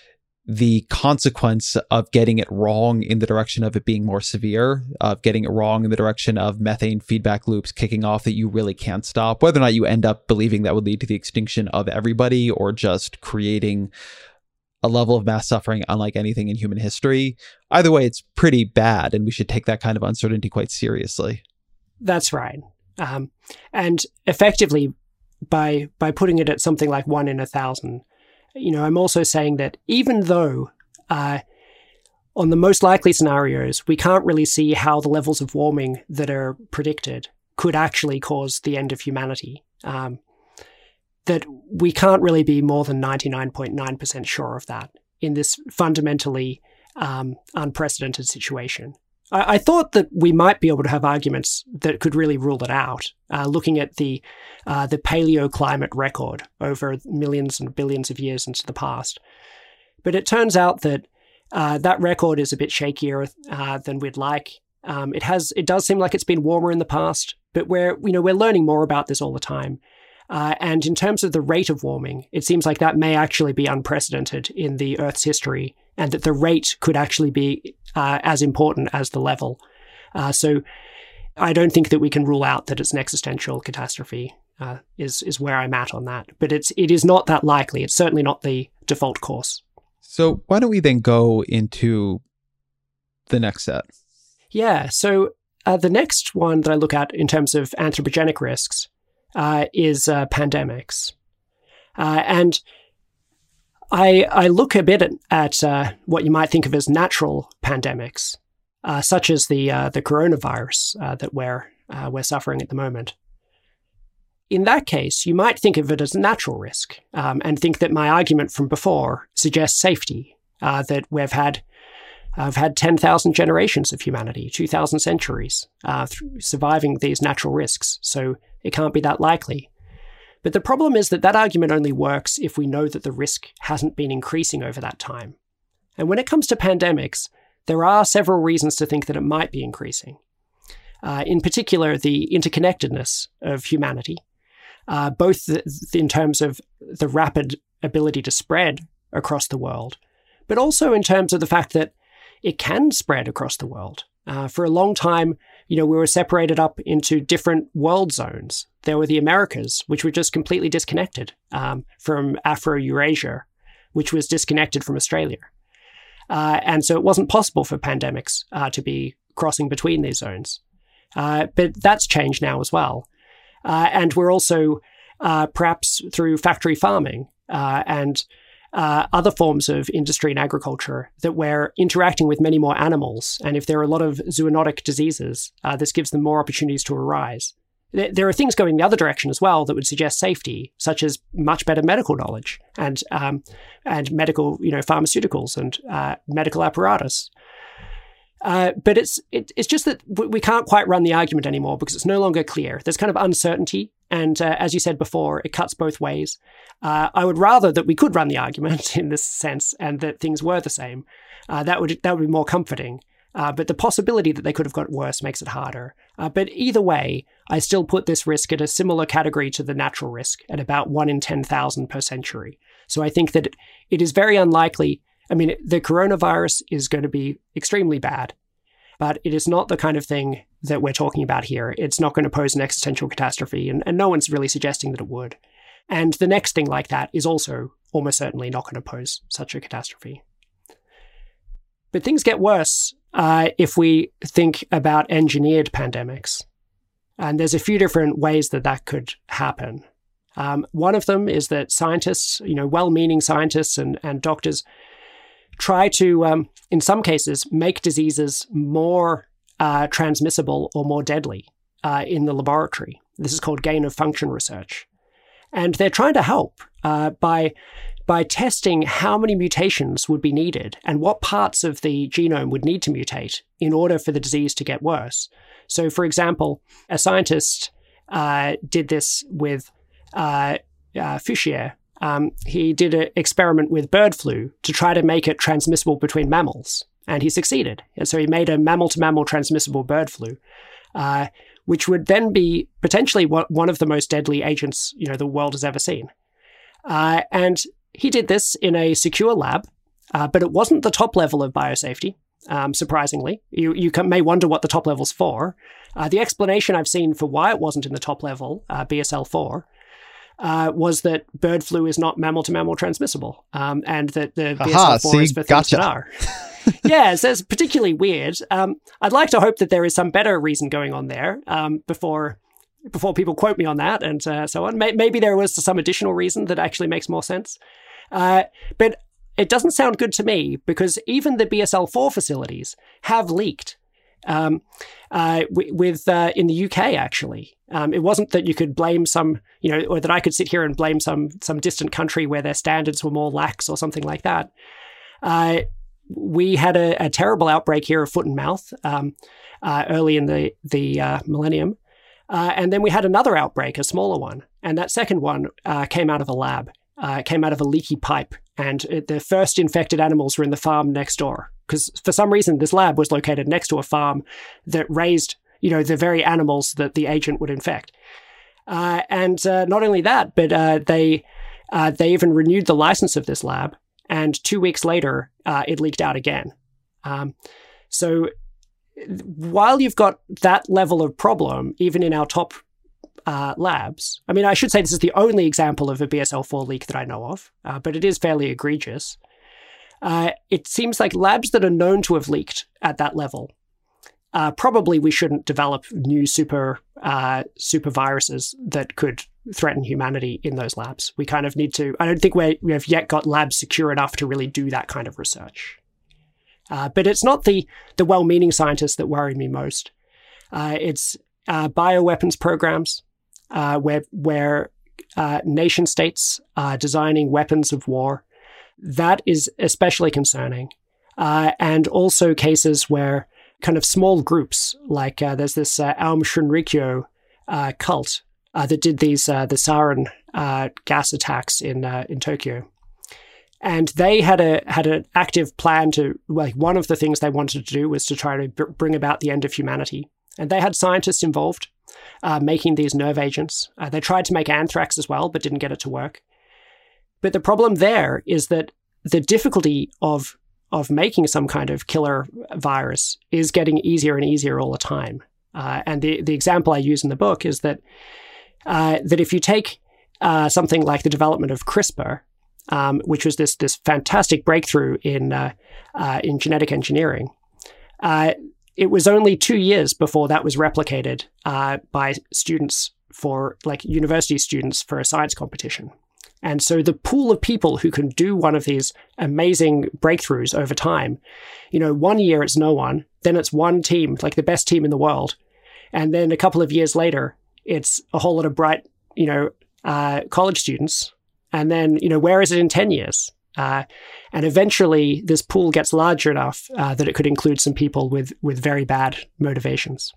the consequence of getting it wrong in the direction of it being more severe, of getting it wrong in the direction of methane feedback loops kicking off that you really can't stop, whether or not you end up believing that would lead to the extinction of everybody or just creating a level of mass suffering unlike anything in human history. Either way, it's pretty bad, and we should take that kind of uncertainty quite seriously. That's right. Um, and effectively, by by putting it at something like one in a thousand, you know, I'm also saying that even though uh, on the most likely scenarios, we can't really see how the levels of warming that are predicted could actually cause the end of humanity, um, that we can't really be more than ninety-nine point nine percent sure of that in this fundamentally um, unprecedented situation. I, I thought that we might be able to have arguments that could really rule it out, uh, looking at the uh, the paleoclimate record over millions and billions of years into the past. But it turns out that uh, that record is a bit shakier uh, than we'd like. Um, it has it does seem like it's been warmer in the past, but we're you know we're learning more about this all the time. Uh, and in terms of the rate of warming, it seems like that may actually be unprecedented in the Earth's history, and that the rate could actually be uh, as important as the level. Uh, so I don't think that we can rule out that it's an existential catastrophe, uh, is is where I'm at on that. But it's it is not that likely. It's certainly not the default course. So why don't we then go into the next set? Yeah, so uh, the next one that I look at in terms of anthropogenic risks uh, is uh, pandemics. Uh, and I, I look a bit at, at uh, what you might think of as natural pandemics, uh, such as the uh, the coronavirus uh, that we're uh, we're suffering at the moment. In that case, you might think of it as a natural risk um, and think that my argument from before suggests safety, uh, that we've had I've had ten thousand generations of humanity, two thousand centuries, uh, surviving these natural risks, so it can't be that likely. But the problem is that that argument only works if we know that the risk hasn't been increasing over that time. And when it comes to pandemics, there are several reasons to think that it might be increasing. Uh, in particular, the interconnectedness of humanity, uh, both the, in terms of the rapid ability to spread across the world, but also in terms of the fact that it can spread across the world. Uh, for a long time, you know, we were separated up into different world zones. There were the Americas, which were just completely disconnected um, from Afro-Eurasia, which was disconnected from Australia. Uh, and so it wasn't possible for pandemics uh, to be crossing between these zones. Uh, but that's changed now as well. Uh, and we're also, uh, perhaps through factory farming uh, and Uh, other forms of industry and agriculture, that we're interacting with many more animals. And if there are a lot of zoonotic diseases, uh, this gives them more opportunities to arise. Th- there are things going the other direction as well that would suggest safety, such as much better medical knowledge and um, and medical, you know, pharmaceuticals and uh, medical apparatus. Uh, but it's it, it's just that w- we can't quite run the argument anymore because it's no longer clear. There's kind of uncertainty. And uh, as you said before, it cuts both ways. Uh, I would rather that we could run the argument in this sense and that things were the same. Uh, that would that would be more comforting. Uh, but the possibility that they could have got worse makes it harder. Uh, but either way, I still put this risk at a similar category to the natural risk at about one in ten thousand per century. So I think that it is very unlikely. I mean, the coronavirus is going to be extremely bad, but it is not the kind of thing that we're talking about here. It's not going to pose an existential catastrophe, and, and no one's really suggesting that it would. And the next thing like that is also almost certainly not going to pose such a catastrophe. But things get worse uh, if we think about engineered pandemics. And there's a few different ways that that could happen. Um, one of them is that scientists, you know, well-meaning scientists and, and doctors try to, um, in some cases, make diseases more uh, transmissible or more deadly uh, in the laboratory. This is called gain-of-function research. And they're trying to help uh, by, by testing how many mutations would be needed and what parts of the genome would need to mutate in order for the disease to get worse. So, for example, a scientist uh, did this with uh, uh, Fouchier. Um, he did an experiment with bird flu to try to make it transmissible between mammals, and he succeeded. And so he made a mammal-to-mammal transmissible bird flu, uh, which would then be potentially one of the most deadly agents, you know, the world has ever seen. Uh, and he did this in a secure lab, uh, but it wasn't the top level of biosafety, um, surprisingly. You, you can, may wonder what the top level's for. Uh, the explanation I've seen for why it wasn't in the top level, uh, B S L four, Uh, was that bird flu is not mammal-to-mammal transmissible, um, and that the B S L four see, is for things gotcha. that are. Yeah, so it's particularly weird. Um, I'd like to hope that there is some better reason going on there um, before before people quote me on that and uh, so on. May- maybe there was some additional reason that actually makes more sense. Uh, but it doesn't sound good to me because even the B S L four facilities have leaked. Um, uh, w- with uh, in the U K, actually. Um, it wasn't that you could blame some, you know, or that I could sit here and blame some some distant country where their standards were more lax or something like that. Uh, we had a, a terrible outbreak here of foot and mouth um, uh, early in the, the uh, millennium. Uh, and then we had another outbreak, a smaller one. And that second one uh, came out of a lab. Uh, it came out of a leaky pipe. And it, the first infected animals were in the farm next door. Because for some reason, this lab was located next to a farm that raised, you know, the very animals that the agent would infect. Uh, and uh, not only that, but uh, they uh, they even renewed the license of this lab. And two weeks later, uh, it leaked out again. Um, so while you've got that level of problem, even in our top uh, labs, I mean, I should say this is the only example of a B S L four leak that I know of, uh, but it is fairly egregious. Uh, it seems like labs that are known to have leaked at that level uh, probably we shouldn't develop new super uh, super viruses that could threaten humanity in those labs. We kind of need to, I don't think we we have yet got labs secure enough to really do that kind of research. Uh, but it's not the the well-meaning scientists that worry me most. Uh, it's uh, bioweapons programs uh, where where uh, nation states are designing weapons of war. That is especially concerning. Uh, and also cases where kind of small groups, like uh, there's this uh, Aum Shinrikyo uh, cult uh, that did these uh, the sarin uh, gas attacks in uh, in Tokyo. And they had a had an active plan to, like, one of the things they wanted to do was to try to b- bring about the end of humanity. And they had scientists involved uh, making these nerve agents. Uh, they tried to make anthrax as well, but didn't get it to work. But the problem there is that the difficulty of of making some kind of killer virus is getting easier and easier all the time. Uh, and the, the example I use in the book is that uh, that if you take uh, something like the development of CRISPR, um, which was this this fantastic breakthrough in uh, uh, in genetic engineering, uh, it was only two years before that was replicated uh, by students for like university students for a science competition. And so the pool of people who can do one of these amazing breakthroughs over time, you know, one year it's no one, then it's one team, like the best team in the world. And then a couple of years later, it's a whole lot of bright, you know, uh, college students. And then, you know, where is it in ten years? Uh, and eventually this pool gets larger enough uh, that it could include some people with, with very bad motivations.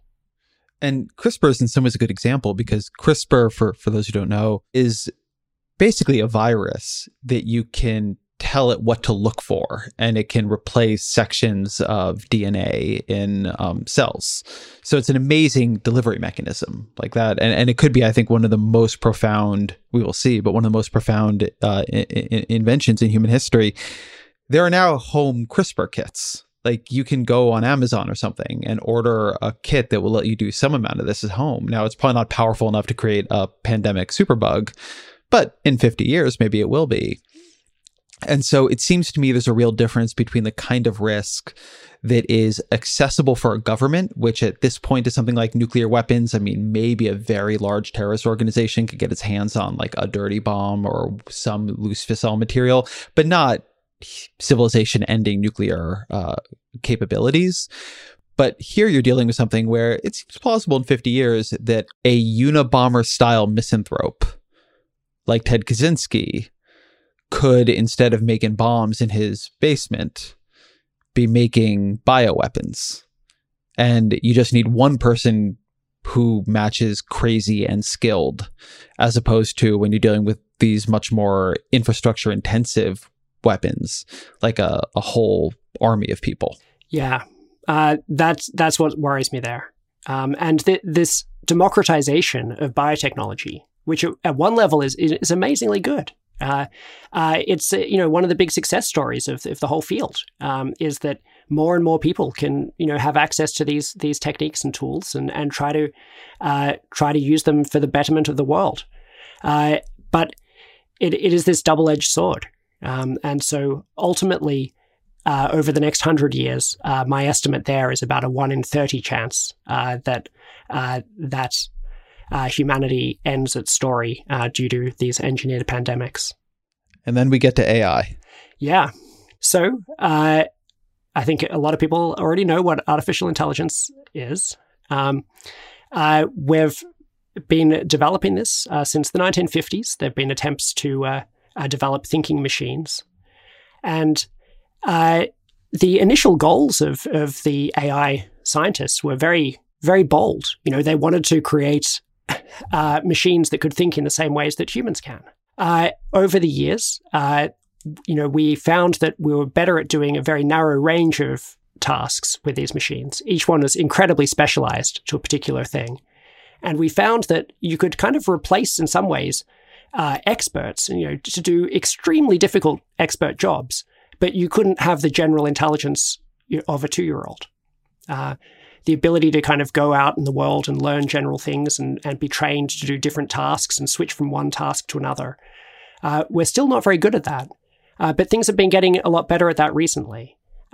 And CRISPR is in some ways a good example because CRISPR, for, for those who don't know, is basically a virus that you can tell it what to look for, and it can replace sections of D N A in um, cells. So it's an amazing delivery mechanism like that. And, and it could be, I think, one of the most profound, we will see, but one of the most profound uh, I- I- inventions in human history. There are now home CRISPR kits. Like, you can go on Amazon or something and order a kit that will let you do some amount of this at home. Now, it's probably not powerful enough to create a pandemic superbug, but in fifty years, maybe it will be. And so it seems to me there's a real difference between the kind of risk that is accessible for a government, which at this point is something like nuclear weapons. I mean, maybe a very large terrorist organization could get its hands on like a dirty bomb or some loose fissile material, but not civilization-ending nuclear uh, capabilities. But here you're dealing with something where it seems plausible in fifty years that a Unabomber-style misanthrope like Ted Kaczynski could, instead of making bombs in his basement, be making bioweapons. And you just need one person who matches crazy and skilled, as opposed to when you're dealing with these much more infrastructure intensive weapons, like a, a whole army of people. Yeah, uh, that's, that's what worries me there. Um, and th- this democratization of biotechnology, which at one level is is amazingly good. Uh, uh, it's uh, you know one of the big success stories of, of the whole field um, is that more and more people can you know have access to these these techniques and tools and and try to uh, try to use them for the betterment of the world. Uh, but it it is this double-edged sword, um, and so ultimately, uh, over the next hundred years, uh, my estimate there is about a one in thirty chance uh, that uh, that. Uh, humanity ends its story uh, due to these engineered pandemics. And then we get to A I. Yeah. So uh, I think a lot of people already know what artificial intelligence is. Um, uh, we've been developing this uh, since the nineteen fifties. There have been attempts to uh, uh, develop thinking machines. And uh, the initial goals of, of the A I scientists were very, very bold. You know, they wanted to create Uh, machines that could think in the same ways that humans can. Uh, over the years, uh, you know, we found that we were better at doing a very narrow range of tasks with these machines. Each one was incredibly specialized to a particular thing. And we found that you could kind of replace, in some ways, uh, experts, you know, to do extremely difficult expert jobs, but you couldn't have the general intelligence of a two-year-old. Uh, the ability to kind of go out in the world and learn general things and, and be trained to do different tasks and switch from one task to another. Uh, we're still not very good at that, uh, but things have been getting a lot better at that recently.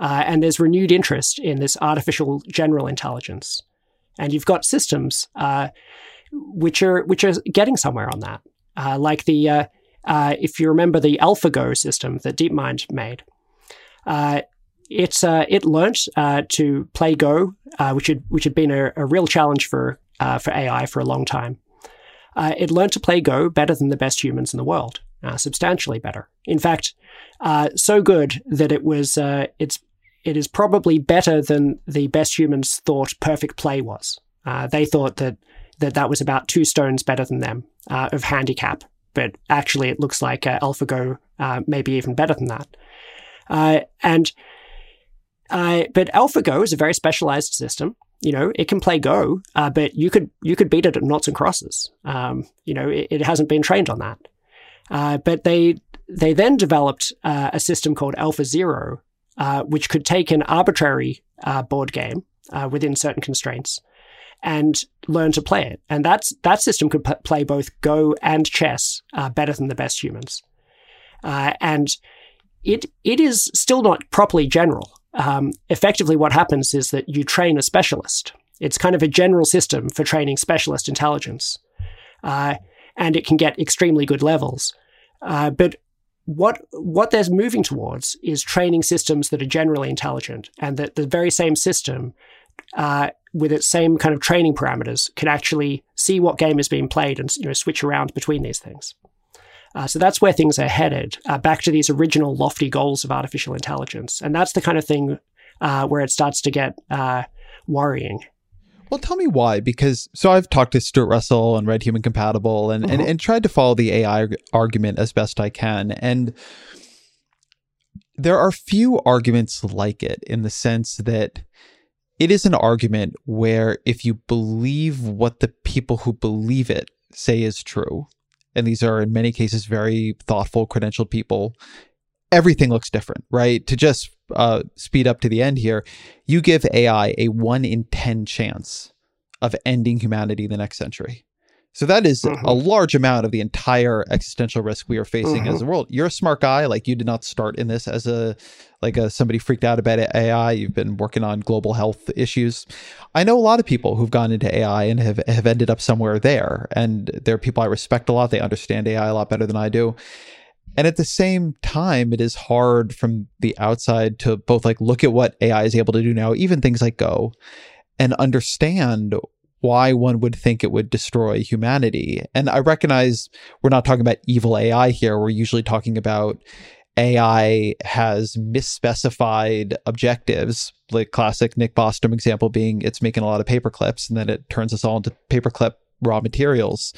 Uh, and there's renewed interest in this artificial general intelligence. And you've got systems uh, which are which are getting somewhere on that. Uh, like the, uh, uh, if you remember the AlphaGo system that DeepMind made, uh, it's uh, it learned uh, to play Go, uh, which had which had been a, a real challenge for uh, for A I for a long time. Uh, it learned to play Go better than the best humans in the world, uh, substantially better. In fact, uh, so good that it was uh, it's it is probably better than the best humans thought perfect play was. Uh, they thought that that that was about two stones better than them uh, of handicap, but actually it looks like uh, AlphaGo uh, maybe even better than that. Uh, and uh, but AlphaGo is a very specialized system. You know, it can play Go, uh, but you could you could beat it at noughts and crosses. Um, you know, it, it hasn't been trained on that. Uh, but they they then developed uh, a system called AlphaZero, uh, which could take an arbitrary uh, board game uh, within certain constraints and learn to play it. And that's that system could p- play both Go and chess uh, better than the best humans. Uh, and it it is still not properly general. Um, effectively, what happens is that you train a specialist. It's kind of a general system for training specialist intelligence. Uh, and it can get extremely good levels. Uh, but what what they're moving towards is training systems that are generally intelligent, and that the very same system, uh, with its same kind of training parameters, can actually see what game is being played and, you know, switch around between these things. Uh, so that's where things are headed, uh, back to these original lofty goals of artificial intelligence. And that's the kind of thing uh, where it starts to get uh, worrying. Well, tell me why, because so I've talked to Stuart Russell and read Human Compatible and, mm-hmm. and, and tried to follow the A I argument as best I can. And there are few arguments like it, in the sense that it is an argument where if you believe what the people who believe it say is true, and these are in many cases very thoughtful, credentialed people, everything looks different, right? To just uh, speed up to the end here, you give A I a one in ten chance of ending humanity the next century. So that is mm-hmm. a large amount of the entire existential risk we are facing mm-hmm. as a world. You're a smart guy. Like, you did not start in this as a, like a, somebody freaked out about A I. You've been working on global health issues. I know a lot of people who've gone into A I and have, have ended up somewhere there. And they're people I respect a lot. They understand A I a lot better than I do. And at the same time, it is hard from the outside to both like look at what A I is able to do now, even things like Go, and understand why one would think it would destroy humanity. And I recognize we're not talking about evil A I here. We're usually talking about A I has misspecified objectives, like classic Nick Bostrom example being it's making a lot of paper clips and then it turns us all into paperclip raw materials.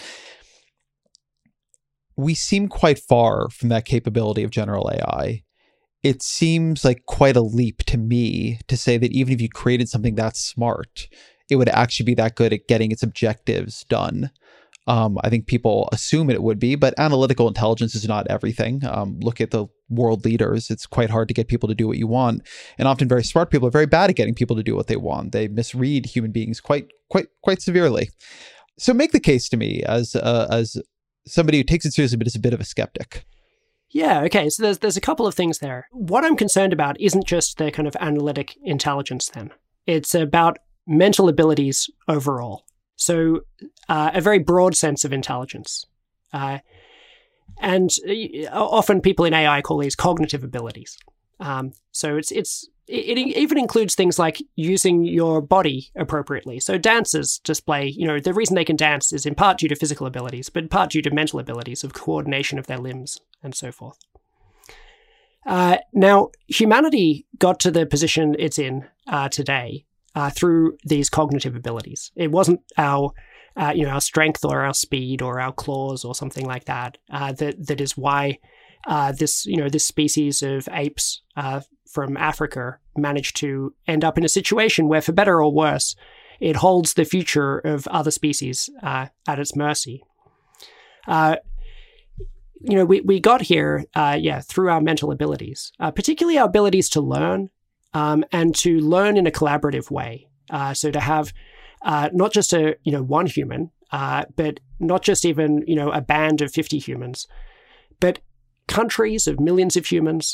We seem quite far from that capability of general A I. It seems like quite a leap to me to say that even if you created something that smart, it would actually be that good at getting its objectives done. Um, I think people assume it would be, but analytical intelligence is not everything. Um, look at the world leaders. It's quite hard to get people to do what you want. And often very smart people are very bad at getting people to do what they want. They misread human beings quite, quite, quite severely. So make the case to me as, uh, as somebody who takes it seriously, but is a bit of a skeptic. Yeah, okay. So there's there's a couple of things there. What I'm concerned about isn't just their kind of analytic intelligence then. It's about mental abilities overall. So uh, a very broad sense of intelligence. Uh, and often people in A I call these cognitive abilities. Um, so it's it's it even includes things like using your body appropriately. So dancers display, you know, the reason they can dance is in part due to physical abilities, but in part due to mental abilities of coordination of their limbs and so forth. Uh, now, humanity got to the position it's in uh, today uh, through these cognitive abilities. It wasn't our, uh, you know, our strength or our speed or our claws or something like that. Uh, that that is why uh, this, you know, this species of apes uh, from Africa managed to end up in a situation where, for better or worse, it holds the future of other species uh, at its mercy. Uh, you know, we, we got here, uh, yeah, through our mental abilities, uh, particularly our abilities to learn um, and to learn in a collaborative way. Uh, so to have uh, not just a, you know, one human, uh, but not just even, you know, a band of fifty humans, but countries of millions of humans,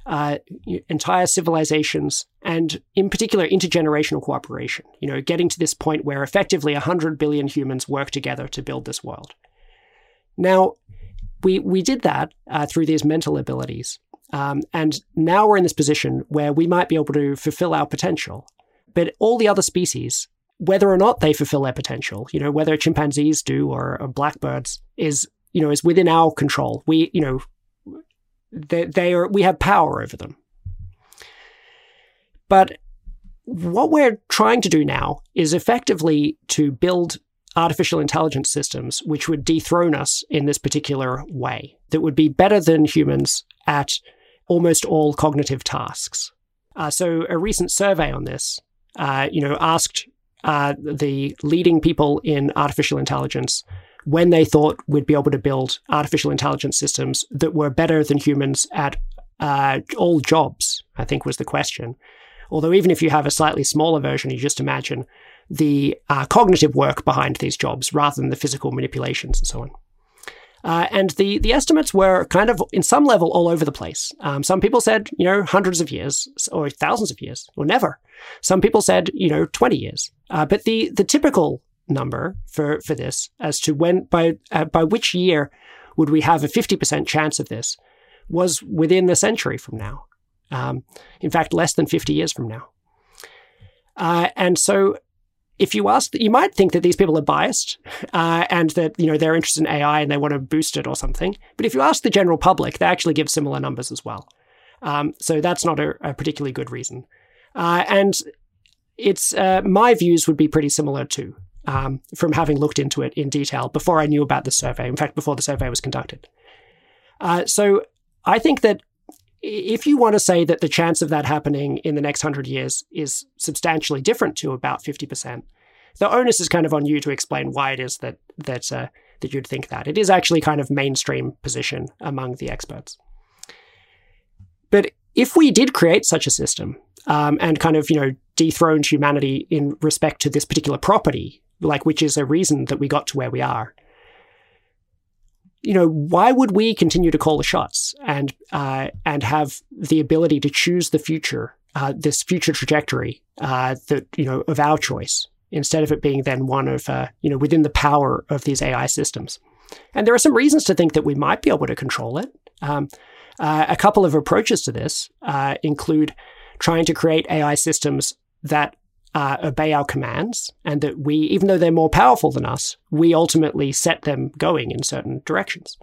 uh, entire civilizations, and in particular, intergenerational cooperation. You know, getting to this point where effectively one hundred billion humans work together to build this world. Now, we we did that uh, through these mental abilities. Um, and now we're in this position where we might be able to fulfill our potential. But all the other species, whether or not they fulfill their potential, you know, whether chimpanzees do or, or blackbirds, is, you know, is within our control. We, you know, they, they are, we have power over them. But what we're trying to do now is effectively to build artificial intelligence systems which would dethrone us in this particular way, that would be better than humans at almost all cognitive tasks. Uh, so a recent survey on this, uh, you know, asked uh, the leading people in artificial intelligence when they thought we'd be able to build artificial intelligence systems that were better than humans at uh, all jobs, I think was the question. Although even if you have a slightly smaller version, you just imagine the uh, cognitive work behind these jobs rather than the physical manipulations and so on. Uh, and the the estimates were kind of, in some level, all over the place. Um, some people said, you know, hundreds of years or thousands of years or never. Some people said, you know, twenty years. Uh, but the the typical number for, for this as to when, by uh, by which year would we have a fifty percent chance of this was within a century from now. Um, in fact, less than fifty years from now. Uh, and so if you ask, you might think that these people are biased uh, and that, you know, they're interested in A I and they want to boost it or something. But if you ask the general public, they actually give similar numbers as well. Um, so that's not a, a particularly good reason. Uh, and it's uh, my views would be pretty similar too, um, from having looked into it in detail before I knew about the survey. In fact, before the survey was conducted. Uh, so I think that if you want to say that the chance of that happening in the next hundred years is substantially different to about fifty percent, the onus is kind of on you to explain why it is that that uh, that you'd think that. It is actually kind of mainstream position among the experts. But if we did create such a system um, and kind of, you know, dethroned humanity in respect to this particular property, like which is a reason that we got to where we are, you know, why would we continue to call the shots and uh, and have the ability to choose the future, uh, this future trajectory uh, that, you know, of our choice, instead of it being then one of, uh, you know, within the power of these A I systems? And there are some reasons to think that we might be able to control it. Um, uh, a couple of approaches to this uh, include trying to create A I systems that Uh, obey our commands, and that we, even though they're more powerful than us, we ultimately set them going in certain directions.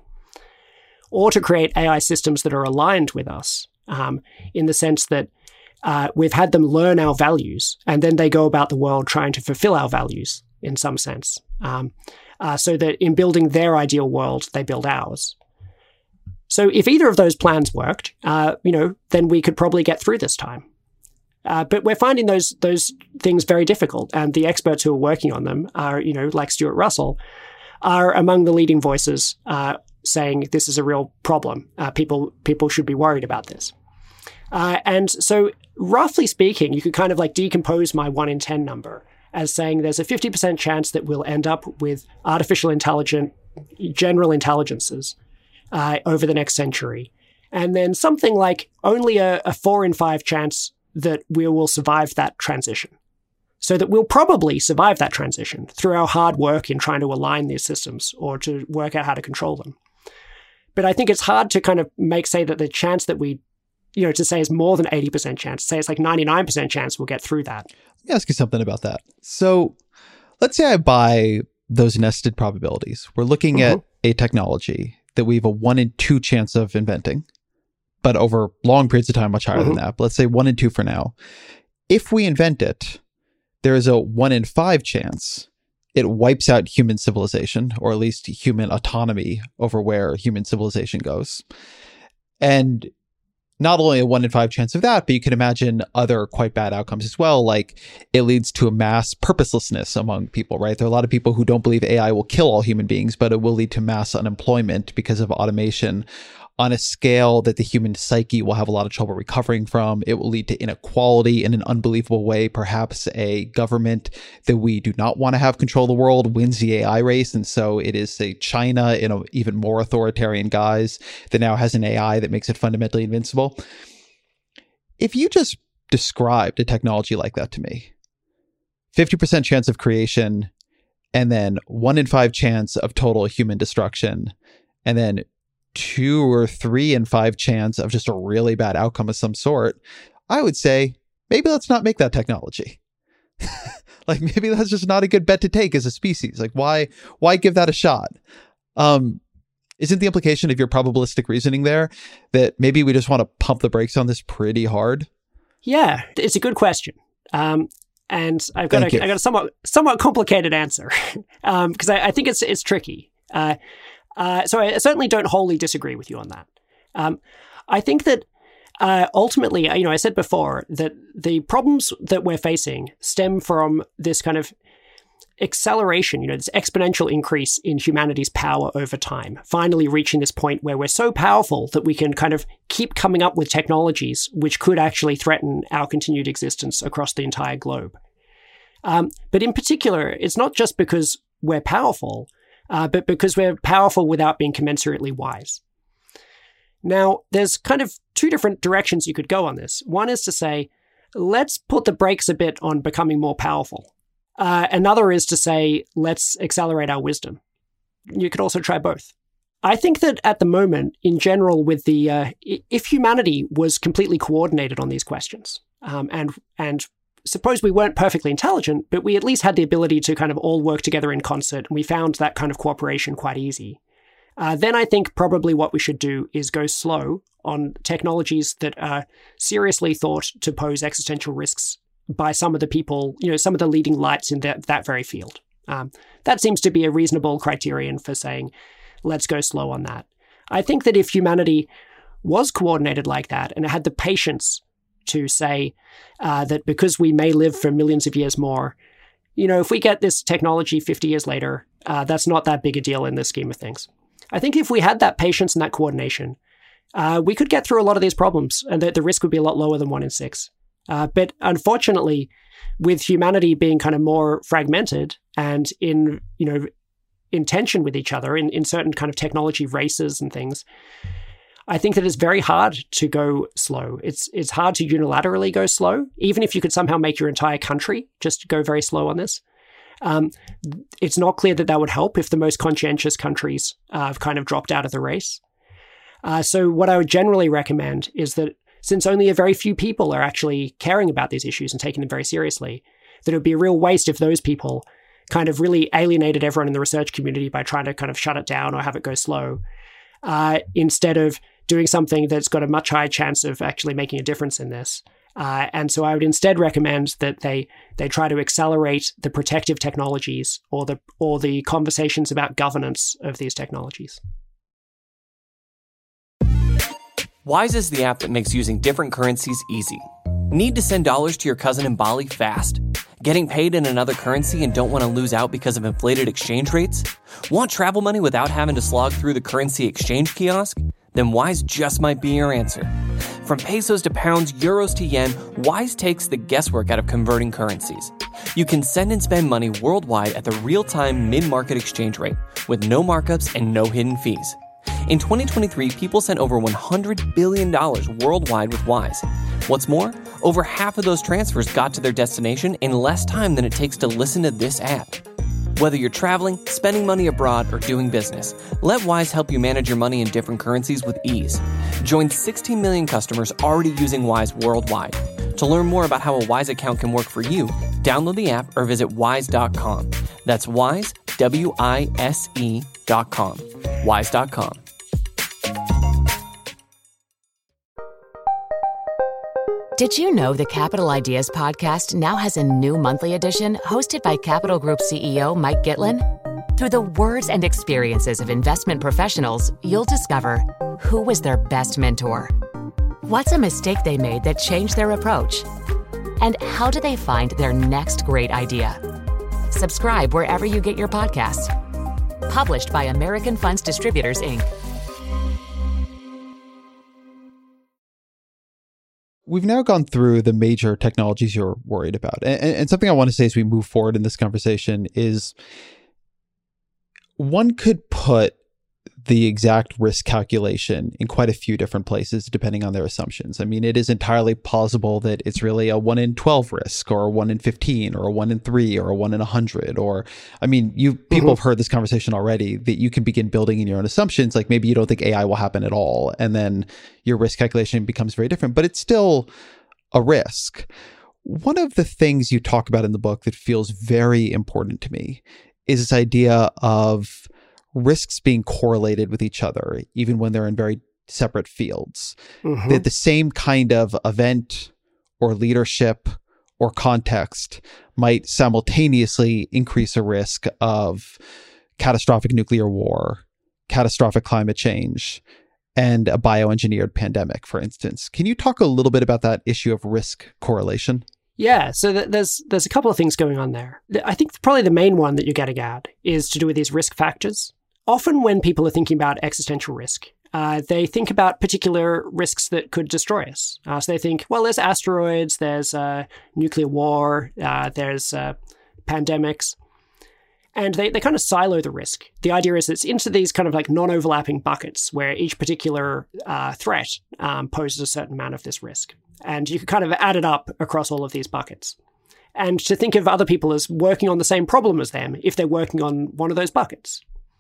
Or to create A I systems that are aligned with us, um, in the sense that uh, we've had them learn our values, and then they go about the world trying to fulfill our values in some sense, um, uh, so that in building their ideal world, they build ours. So if either of those plans worked, uh, you know, then we could probably get through this time. Uh, but we're finding those those things very difficult, and the experts who are working on them are, you know, like Stuart Russell, are among the leading voices uh, saying this is a real problem. Uh, people people should be worried about this. Uh, and so, roughly speaking, you could kind of like decompose my one in ten number as saying there's a fifty percent chance that we'll end up with artificial intelligent general intelligences uh, over the next century, and then something like only a, a four in five chance that we will survive that transition. So that we'll probably survive that transition through our hard work in trying to align these systems or to work out how to control them. But I think it's hard to kind of make, say that the chance that we, you know, to say is more than eighty percent chance, say it's like ninety-nine percent chance we'll get through that. Let me ask you something about that. So let's say I buy those nested probabilities. We're looking mm-hmm. at a technology that we have a one in two chance of inventing, but over long periods of time, much higher mm-hmm. than that. But let's say one in two for now. If we invent it, there is a one in five chance it wipes out human civilization, or at least human autonomy over where human civilization goes. And not only a one in five chance of that, but you can imagine other quite bad outcomes as well. Like it leads to a mass purposelessness among people, right? There are a lot of people who don't believe A I will kill all human beings, but it will lead to mass unemployment because of automation on a scale that the human psyche will have a lot of trouble recovering from. It will lead to inequality in an unbelievable way. Perhaps a government that we do not want to have control of the world wins the A I race. And so it is, say, China in an even more authoritarian guise that now has an A I that makes it fundamentally invincible. if you just described a technology like that to me, fifty percent chance of creation, and then one in five chance of total human destruction, and then two or three in five chance of just a really bad outcome of some sort, I would say, maybe let's not make that technology. Like, maybe that's just not a good bet to take as a species. Like, why, why give that a shot? Um, isn't the implication of your probabilistic reasoning there that maybe we just want to pump the brakes on this pretty hard? Yeah, it's a good question. Um, and I've got a, I got a somewhat somewhat complicated answer because um, I, I think it's it's tricky. Uh, uh, so I certainly don't wholly disagree with you on that. Um, I think that uh, ultimately, you know, I said before that the problems that we're facing stem from this kind of acceleration, you know, this exponential increase in humanity's power over time, finally reaching this point where we're so powerful that we can kind of keep coming up with technologies which could actually threaten our continued existence across the entire globe. Um, but in particular, it's not just because we're powerful, uh, but because we're powerful without being commensurately wise. Now, there's kind of two different directions you could go on this. One is to say, let's put the brakes a bit on becoming more powerful. Uh, another is to say, let's accelerate our wisdom. You could also try both. I think that at the moment, in general, with the uh, if humanity was completely coordinated on these questions, um, and and suppose we weren't perfectly intelligent, but we at least had the ability to kind of all work together in concert, and we found that kind of cooperation quite easy, uh, then I think probably what we should do is go slow on technologies that are seriously thought to pose existential risks by some of the people, you know, some of the leading lights in that, that very field. Um, that seems to be a reasonable criterion for saying, let's go slow on that. I think that if humanity was coordinated like that and it had the patience to say uh, that because we may live for millions of years more, you know, if we get this technology fifty years later, uh, that's not that big a deal in the scheme of things. I think if we had that patience and that coordination, uh, we could get through a lot of these problems and the, the risk would be a lot lower than one in six. Uh, but unfortunately, with humanity being kind of more fragmented and in, you know, in tension with each other in, in certain kind of technology races and things, I think that it's very hard to go slow. It's it's hard to unilaterally go slow, even if you could somehow make your entire country just go very slow on this. Um, it's not clear that that would help if the most conscientious countries uh, have kind of dropped out of the race. Uh, so what I would generally recommend is that since only a very few people are actually caring about these issues and taking them very seriously, that it would be a real waste if those people kind of really alienated everyone in the research community by trying to kind of shut it down or have it go slow, uh, instead of doing something that's got a much higher chance of actually making a difference in this. Uh, and so I would instead recommend that they they try to accelerate the protective technologies or the or the conversations about governance of these technologies. Wise is the app that makes using different currencies easy. Need to send dollars to your cousin in Bali fast? Getting paid in another currency and don't want to lose out because of inflated exchange rates? Want travel money without having to slog through the currency exchange kiosk? Then Wise just might be your answer. From pesos to pounds, euros to yen, Wise takes the guesswork out of converting currencies. You can send and spend money worldwide at the real-time mid-market exchange rate with no markups and no hidden fees. In twenty twenty-three, people sent over one hundred billion dollars worldwide with Wise. What's more, over half of those transfers got to their destination in less time than it takes to listen to this app. Whether you're traveling, spending money abroad, or doing business, let Wise help you manage your money in different currencies with ease. Join sixteen million customers already using Wise worldwide. To learn more about how a Wise account can work for you, download the app or visit wise dot com. That's Wise, W I S E dot com. wise dot com. Did you know the Capital Ideas podcast now has a new monthly edition hosted by Capital Group C E O Mike Gitlin? Through the words and experiences of investment professionals, you'll discover who was their best mentor, what's a mistake they made that changed their approach, and how do they find their next great idea. Subscribe wherever you get your podcasts. Published by American Funds Distributors, Incorporated. We've now gone through the major technologies you're worried about. And, and something I want to say as we move forward in this conversation is one could put the exact risk calculation in quite a few different places, depending on their assumptions. I mean, it is entirely plausible that it's really a one in twelve risk, or a one in fifteen, or a one in three, or a one in one hundred. Or, I mean, you people mm-hmm. have heard this conversation already, that you can begin building in your own assumptions. Like maybe you don't think A I will happen at all, and then your risk calculation becomes very different, but it's still a risk. One of the things you talk about in the book that feels very important to me is this idea of risks being correlated with each other, even when they're in very separate fields. Mm-hmm. That the same kind of event or leadership or context might simultaneously increase a risk of catastrophic nuclear war, catastrophic climate change, and a bioengineered pandemic, for instance. Can you talk a little bit about that issue of risk correlation? Yeah, so th- there's there's a couple of things going on there. I think probably the main one that you're getting at is to do with these risk factors. Often when people are thinking about existential risk, uh, they think about particular risks that could destroy us. Uh, so they think, well, there's asteroids, there's uh, nuclear war, uh, there's uh, pandemics. And they, they kind of silo the risk. The idea is it's into these kind of like non-overlapping buckets where each particular uh, threat um, poses a certain amount of this risk. And you can kind of add it up across all of these buckets. And to think of other people as working on the same problem as them if they're working on one of those buckets.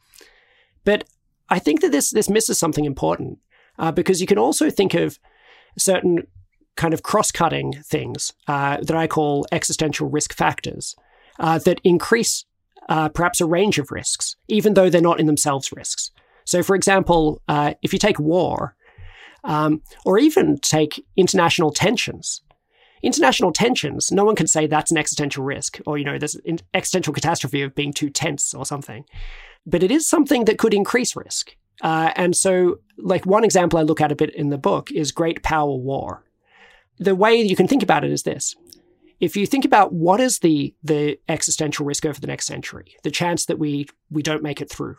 But I think that this this misses something important uh, because you can also think of certain kind of cross-cutting things uh, that I call existential risk factors uh, that increase uh, perhaps a range of risks, even though they're not in themselves risks. So, for example, uh, if you take war, um, or even take international tensions, international tensions, no one can say that's an existential risk, or, you know, there's an existential catastrophe of being too tense or something. But it is something that could increase risk. Uh, and so, like, one example I look at a bit in the book is great power war. The way you can think about it is this. If you think about what is the the existential risk over the next century, the chance that we we don't make it through,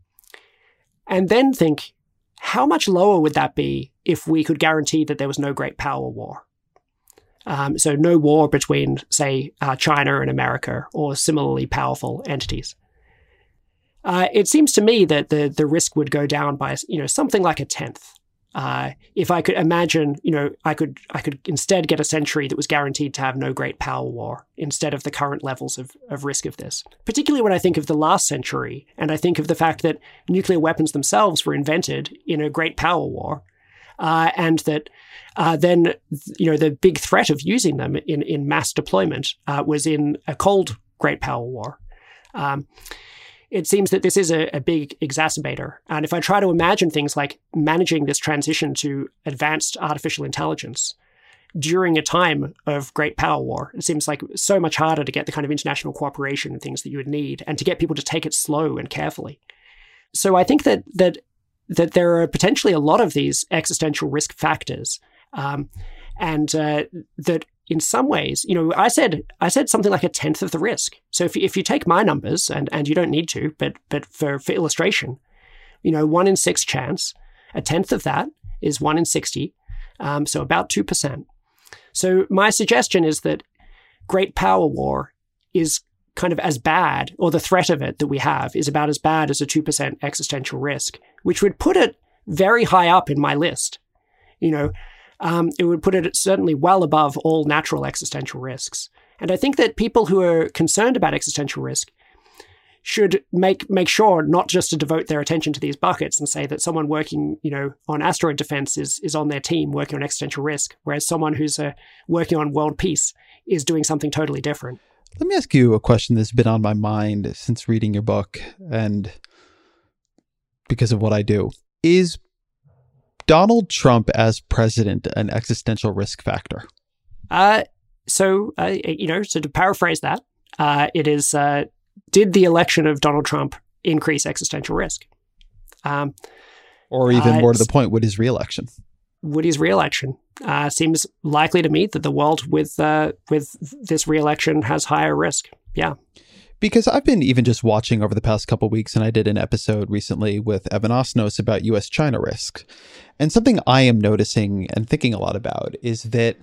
and then think, how much lower would that be if we could guarantee that there was no great power war? Um, so no war between, say, uh, China and America or similarly powerful entities. Uh, it seems to me that the the risk would go down by, you know, something like a tenth. Uh, if I could imagine, you know, I could I could instead get a century that was guaranteed to have no great power war instead of the current levels of, of risk of this. Particularly when I think of the last century, and I think of the fact that nuclear weapons themselves were invented in a great power war, uh, and that uh, then, you know, the big threat of using them in, in mass deployment uh, was in a cold great power war. Um, It seems that this is a, a big exacerbator. And if I try to imagine things like managing this transition to advanced artificial intelligence during a time of great power war, it seems like so much harder to get the kind of international cooperation and things that you would need, and to get people to take it slow and carefully. So I think that that that there are potentially a lot of these existential risk factors, um, and uh, that in some ways, you know, I said I said something like a tenth of the risk. So if you, if you take my numbers, and, and you don't need to, but but for, for illustration, you know, one in six chance, a tenth of that is one in sixty, um, so about two percent. So my suggestion is that great power war is kind of as bad, or the threat of it that we have is about as bad as a two percent existential risk, which would put it very high up in my list. You know, Um, it would put it certainly well above all natural existential risks. And I think that people who are concerned about existential risk should make make sure not just to devote their attention to these buckets and say that someone working, you know, on asteroid defense is is on their team working on existential risk, whereas someone who's uh, working on world peace is doing something totally different. Let me ask you a question that's been on my mind since reading your book, and because of what I do. Is Donald Trump as president an existential risk factor? Uh, so, uh, you know, so to paraphrase that, uh, it is, uh, did the election of Donald Trump increase existential risk? Um, or even uh, more to the point, would his reelection? Would his reelection? Uh, seems likely to me that the world with uh, with this reelection has higher risk. Yeah. Because I've been even just watching over the past couple of weeks, and I did an episode recently with Evan Osnos about U S China risk. And something I am noticing and thinking a lot about is that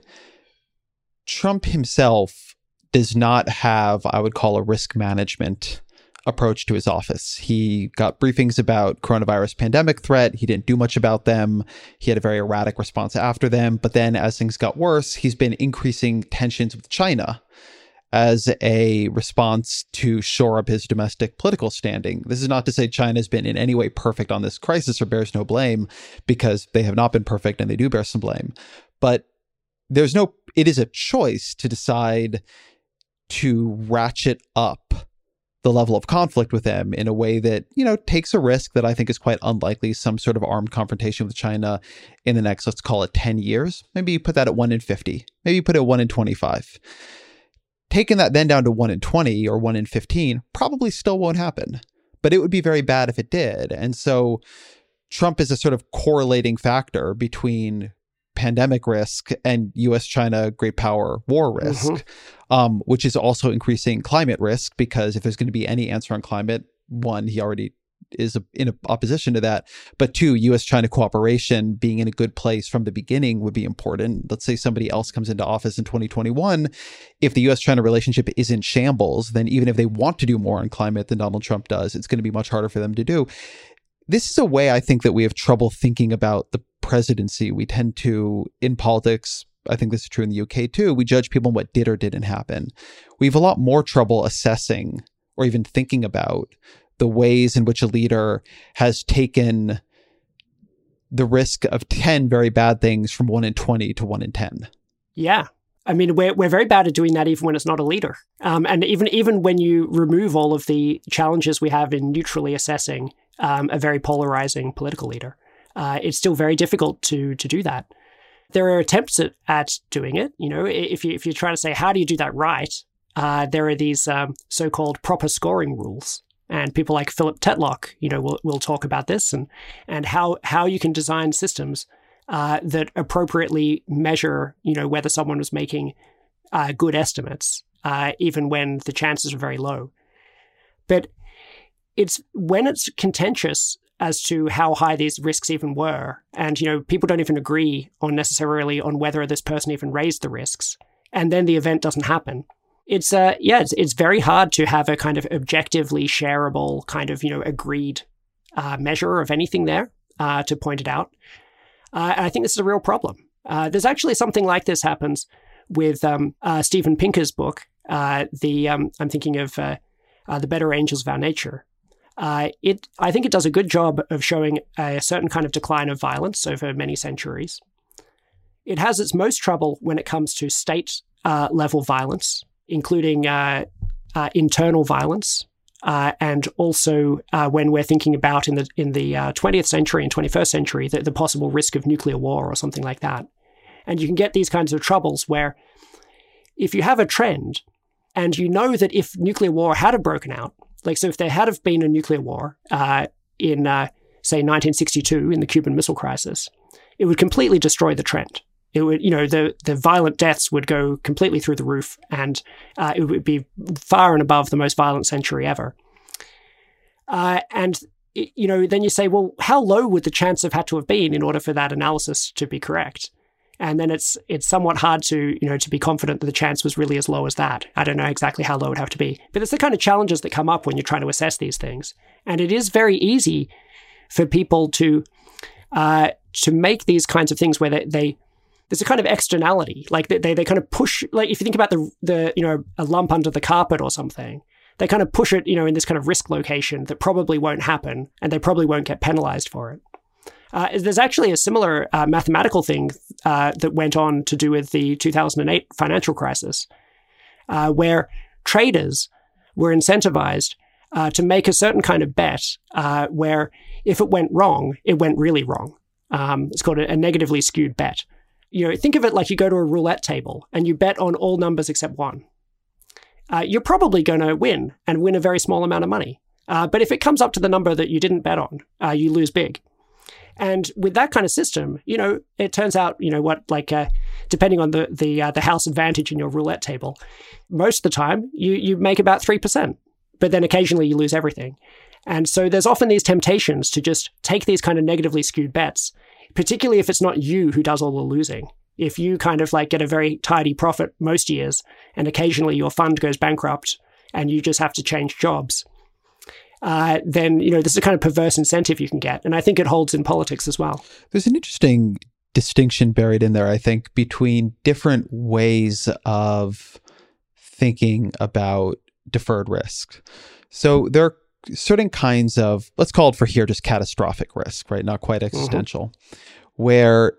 Trump himself does not have, I would call, a risk management approach to his office. He got briefings about coronavirus pandemic threat. He didn't do much about them. He had a very erratic response after them. But then as things got worse, he's been increasing tensions with China as a response to shore up his domestic political standing. This is not to say China's been in any way perfect on this crisis or bears no blame, because they have not been perfect and they do bear some blame. But there's no, it is a choice to decide to ratchet up the level of conflict with them in a way that, you know, takes a risk that I think is quite unlikely, some sort of armed confrontation with China in the next, let's call it ten years. Maybe you put that at one in fifty. Maybe you put it at one in twenty-five. Taking that then down to one in twenty or one in fifteen probably still won't happen, but it would be very bad if it did. And so Trump is a sort of correlating factor between pandemic risk and U S China great power war risk, mm-hmm. um, which is also increasing climate risk, because if there's going to be any answer on climate, one, he already is in opposition to that. But two, U S China cooperation being in a good place from the beginning would be important. Let's say somebody else comes into office in twenty twenty-one. If the U S China relationship is in shambles, then even if they want to do more on climate than Donald Trump does, it's going to be much harder for them to do. This is a way I think that we have trouble thinking about the presidency. We tend to, in politics, I think this is true in the U K too, we judge people on what did or didn't happen. We have a lot more trouble assessing or even thinking about the ways in which a leader has taken the risk of ten very bad things from one in twenty to one in ten. Yeah. I mean, we're we're very bad at doing that even when it's not a leader. Um, and even, even when you remove all of the challenges we have in neutrally assessing um, a very polarizing political leader, uh, it's still very difficult to to do that. There are attempts at, at doing it. You know, if you if you try to say, how do you do that right? Uh, there are these um, so-called proper scoring rules. And people like Philip Tetlock, you know, will will talk about this and and how how you can design systems uh, that appropriately measure, you know, whether someone was making uh, good estimates, uh, even when the chances are very low. But it's when it's contentious as to how high these risks even were, and you know, people don't even agree on necessarily on whether this person even raised the risks, and then the event doesn't happen. It's uh yeah, it's it's very hard to have a kind of objectively shareable kind of, you know, agreed uh, measure of anything there uh, to point it out. Uh, and I think this is a real problem. Uh, there's actually something like this happens with um, uh, Steven Pinker's book. Uh, the um, I'm thinking of uh, uh, The Better Angels of Our Nature. Uh, it I think it does a good job of showing a certain kind of decline of violence over many centuries. It has its most trouble when it comes to state uh, level violence, including uh, uh, internal violence, uh, and also uh, when we're thinking about in the in the uh, twentieth century and twenty-first century, the, the possible risk of nuclear war or something like that. And you can get these kinds of troubles where if you have a trend and you know that if nuclear war had have broken out, like so if there had have been a nuclear war uh, in, uh, say, nineteen sixty-two in the Cuban Missile Crisis, it would completely destroy the trend. It would, you know, the, the violent deaths would go completely through the roof, and uh, it would be far and above the most violent century ever. Uh, and, you know, then you say, well, how low would the chance have had to have been in order for that analysis to be correct? And then it's it's somewhat hard to, you know, to be confident that the chance was really as low as that. I don't know exactly how low it would have to be. But it's the kind of challenges that come up when you're trying to assess these things. And it is very easy for people to uh, to make these kinds of things where they... they there's a kind of externality, like they, they they kind of push, like if you think about the, the you know, a lump under the carpet or something, they kind of push it, you know, in this kind of risk location that probably won't happen, and they probably won't get penalized for it. Uh, there's actually a similar uh, mathematical thing uh, that went on to do with the two thousand eight financial crisis, uh, where traders were incentivized uh, to make a certain kind of bet uh, where if it went wrong, it went really wrong. Um, it's called a, a negatively skewed bet. You know, think of it like you go to a roulette table and you bet on all numbers except one. Uh, you're probably going to win and win a very small amount of money. Uh, but if it comes up to the number that you didn't bet on, uh, you lose big. And with that kind of system, you know, it turns out, you know, what, like, uh, depending on the the uh, the house advantage in your roulette table, most of the time you you make about three percent, but then occasionally you lose everything. And so there's often these temptations to just take these kind of negatively skewed bets, particularly if it's not you who does all the losing. If you kind of like get a very tidy profit most years and occasionally your fund goes bankrupt and you just have to change jobs, uh, then, you know, this is a kind of perverse incentive you can get. And I think it holds in politics as well. There's an interesting distinction buried in there, I think, between different ways of thinking about deferred risk. So there are certain kinds of, let's call it for here, just catastrophic risk, right? Not quite existential, mm-hmm. where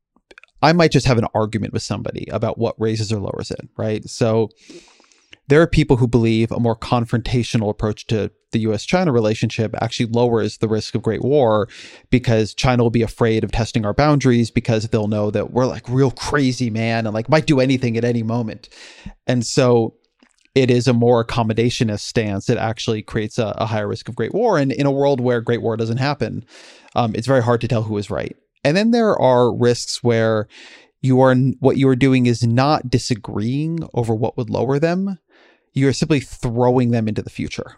I might just have an argument with somebody about what raises or lowers it, right? So there are people who believe a more confrontational approach to the U S China relationship actually lowers the risk of Great War because China will be afraid of testing our boundaries because they'll know that we're like real crazy, man, and like might do anything at any moment. And so it is a more accommodationist stance that actually creates a, a higher risk of Great War. And in a world where Great War doesn't happen, um, it's very hard to tell who is right. And then there are risks where you are what you are doing is not disagreeing over what would lower them. You are simply throwing them into the future.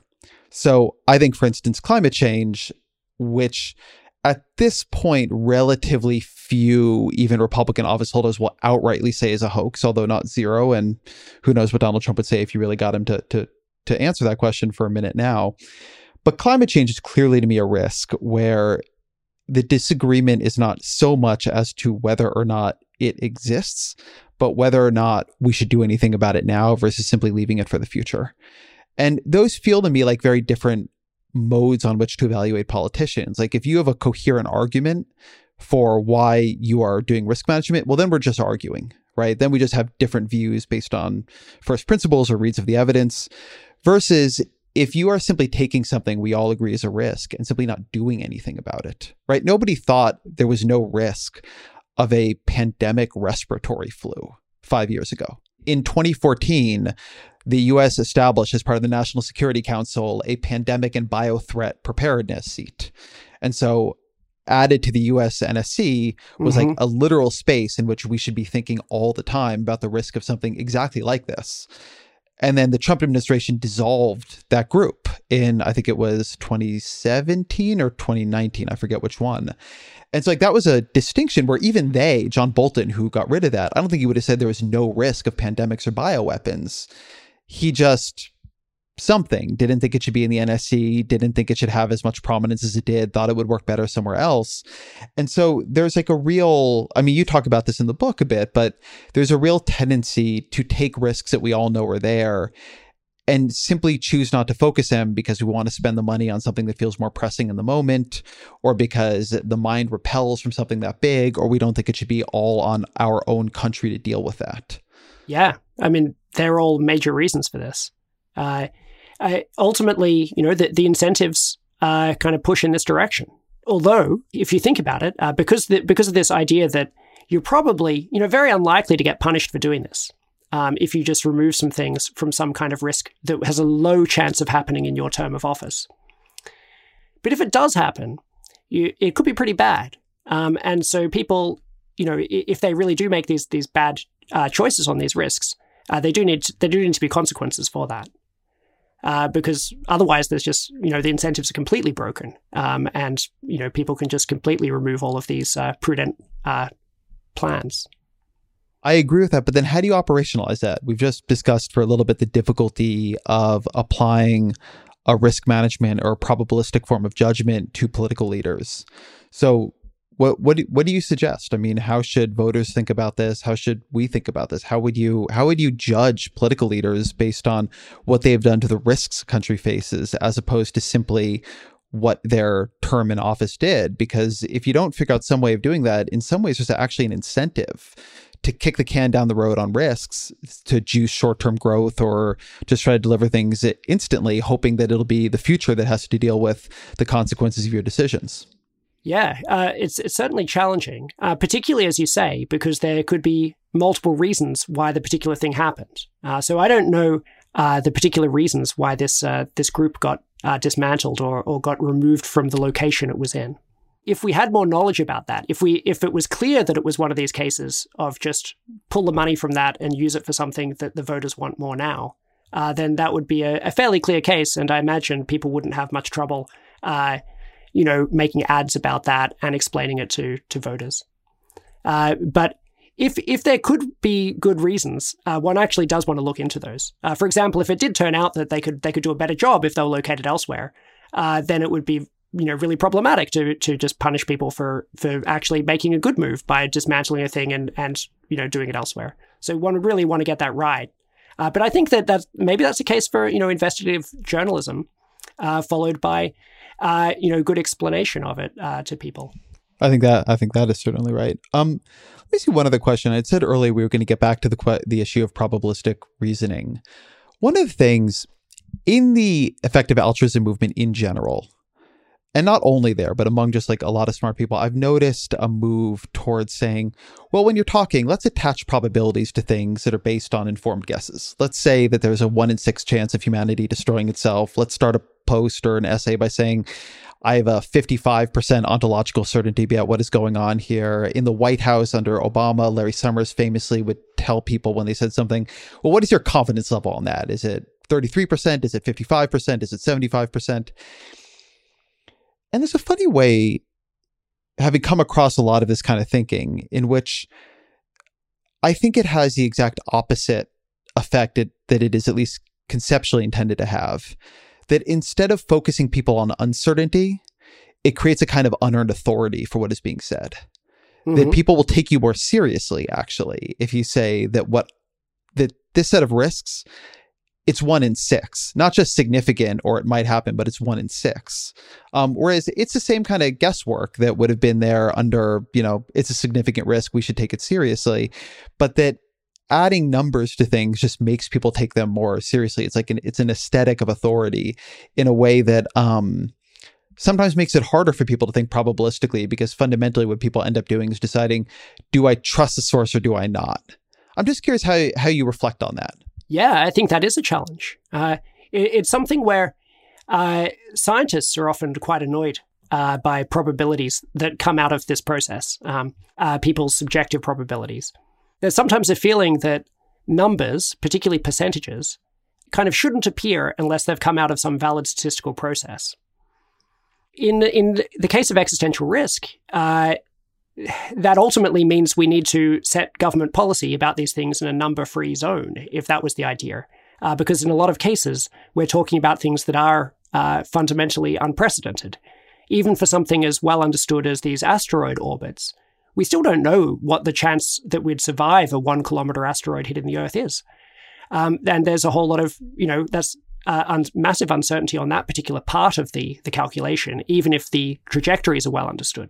So I think, for instance, climate change, which at this point, relatively few, even Republican office holders will outrightly say is a hoax, although not zero. And who knows what Donald Trump would say if you really got him to, to, to answer that question for a minute now. But climate change is clearly to me a risk where the disagreement is not so much as to whether or not it exists, but whether or not we should do anything about it now versus simply leaving it for the future. And those feel to me like very different modes on which to evaluate politicians. Like if you have a coherent argument for why you are doing risk management, well, then we're just arguing, right? Then we just have different views based on first principles or reads of the evidence versus if you are simply taking something we all agree is a risk and simply not doing anything about it, right? Nobody thought there was no risk of a pandemic respiratory flu five years ago. In twenty fourteen, the U S established as part of the National Security Council a pandemic and biothreat preparedness seat. And so added to the U S N S C was mm-hmm. like a literal space in which we should be thinking all the time about the risk of something exactly like this. And then the Trump administration dissolved that group in, I think it was twenty seventeen or twenty nineteen. I forget which one. And so like that was a distinction where even they, John Bolton, who got rid of that, I don't think he would have said there was no risk of pandemics or bioweapons. He just something, didn't think it should be in the N S C, didn't think it should have as much prominence as it did, thought it would work better somewhere else. And so there's like a real, I mean, you talk about this in the book a bit, but there's a real tendency to take risks that we all know are there and simply choose not to focus them because we want to spend the money on something that feels more pressing in the moment, or because the mind repels from something that big, or we don't think it should be all on our own country to deal with that. Yeah. I mean, they're all major reasons for this. Uh, I, ultimately, you know, the, the incentives uh, kind of push in this direction. Although, if you think about it, uh, because the, because of this idea that you're probably, you know, very unlikely to get punished for doing this, um, if you just remove some things from some kind of risk that has a low chance of happening in your term of office. But if it does happen, you, it could be pretty bad. Um, and so people, you know, if they really do make these these bad uh, choices on these risks, uh, they do need to, there do need to be consequences for that. Uh, because otherwise there's just, you know, the incentives are completely broken. Um, and, you know, people can just completely remove all of these uh, prudent uh, plans. I agree with that. But then how do you operationalize that? We've just discussed for a little bit the difficulty of applying a risk management or a probabilistic form of judgment to political leaders. So what what do, what do you suggest? I mean, how should voters think about this? How should we think about this? How would you how would you judge political leaders based on what they've done to the risks a country faces, as opposed to simply what their term in office did? Because if you don't figure out some way of doing that, in some ways there's actually an incentive to kick the can down the road on risks, to juice short-term growth, or just try to deliver things instantly, hoping that it'll be the future that has to deal with the consequences of your decisions. Yeah, uh, it's it's certainly challenging, uh, particularly as you say, because there could be multiple reasons why the particular thing happened. Uh, so I don't know uh, the particular reasons why this uh, this group got uh, dismantled or or got removed from the location it was in. If we had more knowledge about that, if we if it was clear that it was one of these cases of just pull the money from that and use it for something that the voters want more now, uh, then that would be a, a fairly clear case, and I imagine people wouldn't have much trouble Uh, you know, making ads about that and explaining it to to voters. Uh, but if if there could be good reasons, uh, one actually does want to look into those. Uh, for example, if it did turn out that they could they could do a better job if they were located elsewhere, uh, then it would be, you know, really problematic to to just punish people for for actually making a good move by dismantling a thing and and you know doing it elsewhere. So one would really want to get that right. Uh, but I think that that's, maybe that's the case for you know investigative journalism, uh, followed by uh, you know good explanation of it uh, to people. I think that I think that is certainly right. Um, let me see one other question. I said earlier we were going to get back to the que- the issue of probabilistic reasoning. One of the things in the effective altruism movement in general, and not only there, but among just like a lot of smart people, I've noticed a move towards saying, well, when you're talking, let's attach probabilities to things that are based on informed guesses. Let's say that there's a one in six chance of humanity destroying itself. Let's start a post or an essay by saying, I have a fifty-five percent ontological certainty about what is going on here. In the White House under Obama, Larry Summers famously would tell people when they said something, well, what is your confidence level on that? Is it thirty-three percent? Is it fifty-five percent? Is it seventy-five percent? And there's a funny way, having come across a lot of this kind of thinking, in which I think it has the exact opposite effect it, that it is at least conceptually intended to have. That instead of focusing people on uncertainty, it creates a kind of unearned authority for what is being said. Mm-hmm. That people will take you more seriously, actually, if you say that what that this set of risks, it's one in six, not just significant or it might happen, but it's one in six. Um, whereas it's the same kind of guesswork that would have been there under, you know, it's a significant risk, we should take it seriously, but that adding numbers to things just makes people take them more seriously. It's like an, it's an aesthetic of authority in a way that um, sometimes makes it harder for people to think probabilistically, because fundamentally what people end up doing is deciding, do I trust the source or do I not? I'm just curious how how you reflect on that. Yeah, I think that is a challenge. Uh, it, it's something where uh, scientists are often quite annoyed uh, by probabilities that come out of this process, um, uh, people's subjective probabilities. There's sometimes a feeling that numbers, particularly percentages, kind of shouldn't appear unless they've come out of some valid statistical process. In in the case of existential risk, uh, that ultimately means we need to set government policy about these things in a number-free zone, if that was the idea. Uh, because in a lot of cases, we're talking about things that are uh, fundamentally unprecedented. Even for something as well understood as these asteroid orbits, we still don't know what the chance that we'd survive a one kilometer asteroid hitting the Earth is. Um, and there's a whole lot of, you know, that's uh, un- massive uncertainty on that particular part of the, the calculation, even if the trajectories are well understood.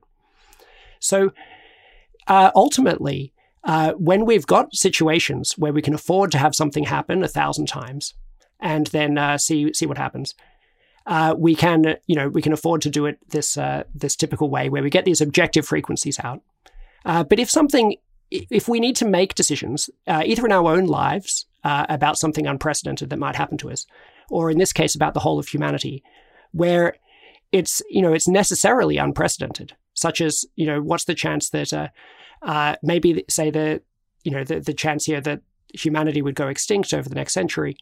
So uh, ultimately, uh, when we've got situations where we can afford to have something happen a thousand times and then uh, see see what happens, uh, we can, you know, we can afford to do it this uh, this typical way where we get these objective frequencies out. Uh, but if something, if we need to make decisions, uh, either in our own lives uh, about something unprecedented that might happen to us, or in this case about the whole of humanity, where it's, you know, it's necessarily unprecedented, such as, you know, what's the chance that uh, uh, maybe say the, you know, the, the chance here that humanity would go extinct over the next century.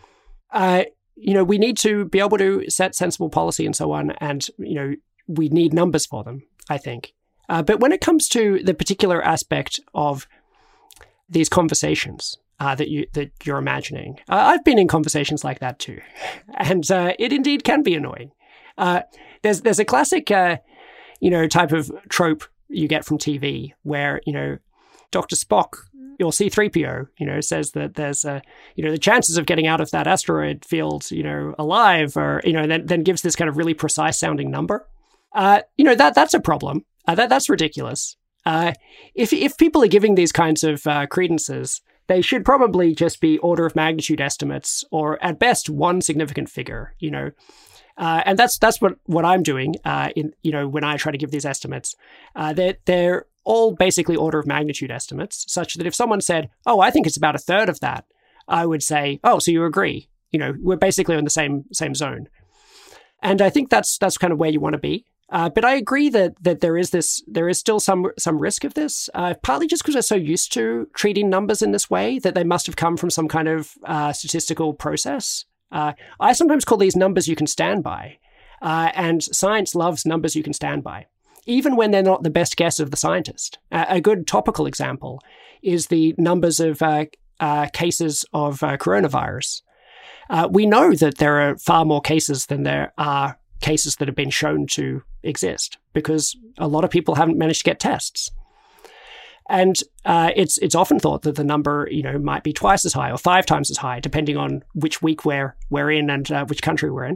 Uh, you know, we need to be able to set sensible policy and so on, and, you know, we need numbers for them, I think. Uh, but when it comes to the particular aspect of these conversations uh, that you that you're imagining, uh, I've been in conversations like that too, and uh, it indeed can be annoying. Uh, there's there's a classic, uh, you know, type of trope you get from T V where, you know, Doctor Spock or C three P O, you know, says that there's a, you know, the chances of getting out of that asteroid field, you know, alive, or, you know, then then gives this kind of really precise sounding number. Uh, you know, that that's a problem. Uh, that that's ridiculous. Uh, if if people are giving these kinds of uh, credences, they should probably just be order of magnitude estimates, or at best one significant figure. You know, uh, and that's that's what, what I'm doing. Uh, in you know when I try to give these estimates, uh, they're they're all basically order of magnitude estimates, such that if someone said, "Oh, I think it's about a third of that," I would say, "Oh, so you agree?" You know, we're basically in the same same zone. And I think that's that's kind of where you want to be. Uh, but I agree that that there is this, there is still some some risk of this, uh, partly just because we're so used to treating numbers in this way that they must have come from some kind of uh, statistical process. Uh, I sometimes call these numbers you can stand by, uh, and science loves numbers you can stand by, even when they're not the best guess of the scientist. Uh, a good topical example is the numbers of uh, uh, cases of uh, coronavirus. Uh, we know that there are far more cases than there are cases that have been shown to exist, because a lot of people haven't managed to get tests. And uh, it's it's often thought that the number, you know, might be twice as high or five times as high, depending on which week we're, we're in and uh, which country we're in.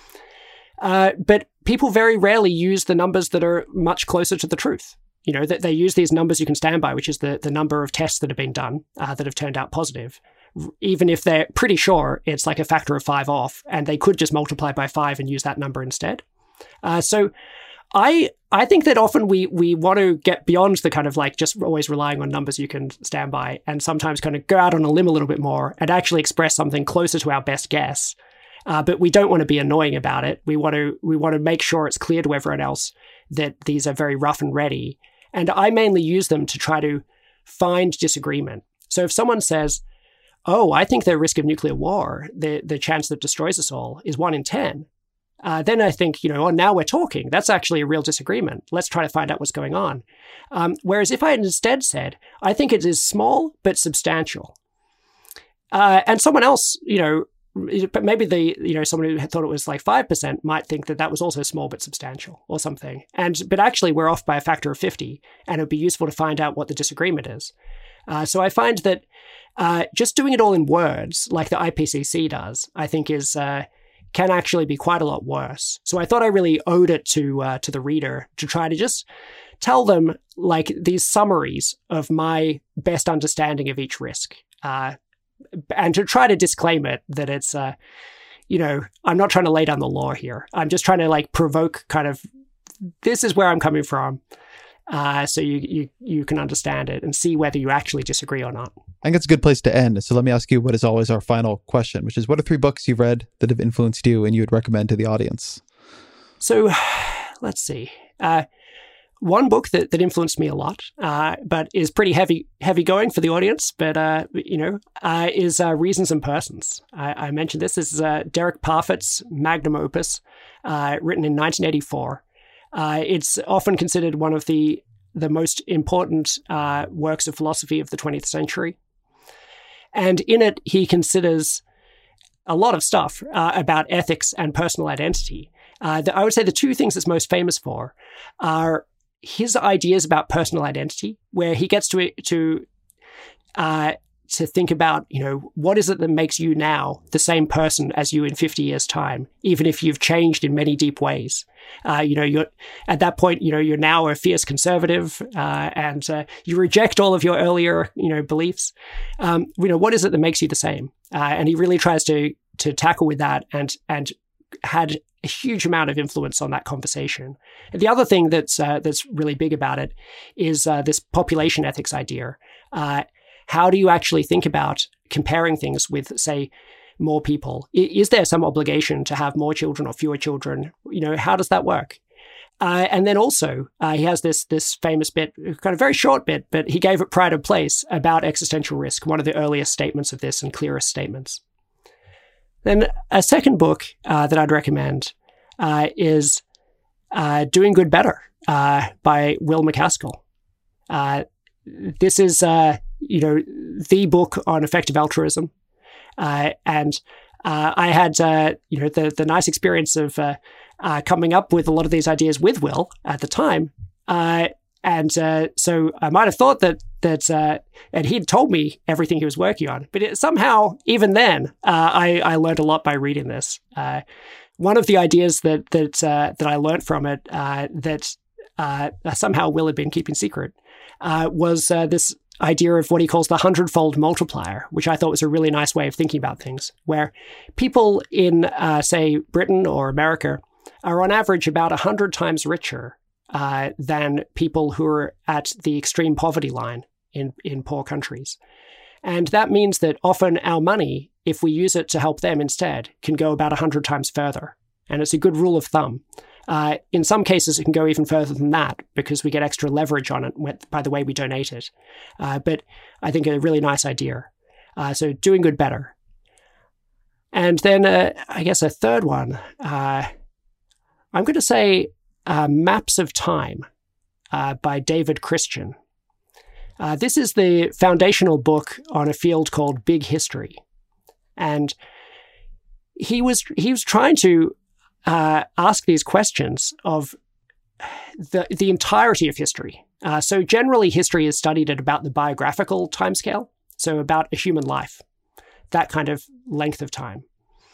Uh, but people very rarely use the numbers that are much closer to the truth. You know, that they use these numbers you can stand by, which is the, the number of tests that have been done uh, that have turned out positive, even if they're pretty sure it's like a factor of five off, and they could just multiply by five and use that number instead. Uh, so I I think that often we we want to get beyond the kind of like just always relying on numbers you can stand by, and sometimes kind of go out on a limb a little bit more and actually express something closer to our best guess. Uh, but we don't want to be annoying about it. We want to we want to make sure it's clear to everyone else that these are very rough and ready. And I mainly use them to try to find disagreement. So if someone says, oh, I think the risk of nuclear war, the, the chance that destroys us all, is one in ten, uh, then I think, you know, oh, now we're talking. That's actually a real disagreement. Let's try to find out what's going on. Um, whereas if I had instead said, I think it is small but substantial, uh, and someone else, you know, but maybe the, you know, someone who had thought it was like five percent might think that that was also small but substantial or something. And, but actually we're off by a factor of fifty, and it would be useful to find out what the disagreement is. Uh, so I find that uh, just doing it all in words, like the I P C C does, I think is, uh, can actually be quite a lot worse. So I thought I really owed it to, uh, to the reader to try to just tell them like these summaries of my best understanding of each risk. Uh, And to try to disclaim it that it's, uh, you know, I'm not trying to lay down the law here. I'm just trying to like provoke kind of, this is where I'm coming from. Uh, so you, you you can understand it and see whether you actually disagree or not. I think it's a good place to end. So let me ask you what is always our final question, which is, what are three books you've read that have influenced you and you would recommend to the audience? So let's see. Uh, One book that, that influenced me a lot, uh, but is pretty heavy heavy going for the audience, but, uh, you know, uh, is uh, Reasons and Persons. I, I mentioned this. This is uh, Derek Parfit's magnum opus, uh, written in nineteen eighty-four. Uh, it's often considered one of the, the most important uh, works of philosophy of the twentieth century. And in it, he considers a lot of stuff uh, about ethics and personal identity. Uh, the, I would say the two things it's most famous for are his ideas about personal identity, where he gets to to uh, to think about, you know, what is it that makes you now the same person as you in fifty years' time, even if you've changed in many deep ways. Uh, you know, you're at that point, you know, you're now a fierce conservative, uh, and uh, you reject all of your earlier, you know, beliefs. Um, you know, what is it that makes you the same? Uh, and he really tries to to tackle with that, and and had a huge amount of influence on that conversation. And the other thing that's uh, that's really big about it is uh, this population ethics idea. Uh, how do you actually think about comparing things with, say, more people? I- is there some obligation to have more children or fewer children? You know, how does that work? Uh, and then also, uh, he has this this famous bit, kind of very short bit, but he gave it pride of place about existential risk, one of the earliest statements of this and clearest statements. Then a second book uh, that I'd recommend uh, is uh, Doing Good Better uh, by Will MacAskill. Uh, this is, uh, you know, the book on effective altruism. Uh, and uh, I had, uh, you know, the, the nice experience of uh, uh, coming up with a lot of these ideas with Will at the time. Uh, and uh, so I might have thought that, that uh, and he'd told me everything he was working on. But it, somehow, even then, uh, I, I learned a lot by reading this. Uh, one of the ideas that that uh, that I learned from it uh, that uh, somehow Will had been keeping secret uh, was uh, this idea of what he calls the hundredfold multiplier, which I thought was a really nice way of thinking about things, where people in, uh, say, Britain or America are on average about one hundred times richer uh, than people who are at the extreme poverty line in, in poor countries. And that means that often our money, if we use it to help them instead, can go about one hundred times further. And it's a good rule of thumb. Uh, in some cases, it can go even further than that because we get extra leverage on it by the way we donate it. Uh, but I think a really nice idea. Uh, so Doing Good Better. And then uh, I guess a third one, uh, I'm going to say uh, Maps of Time uh, by David Christian. Uh, this is the foundational book on a field called Big History. And he was he was trying to uh, ask these questions of the, the entirety of history. Uh, so generally, history is studied at about the biographical timescale, so about a human life, that kind of length of time.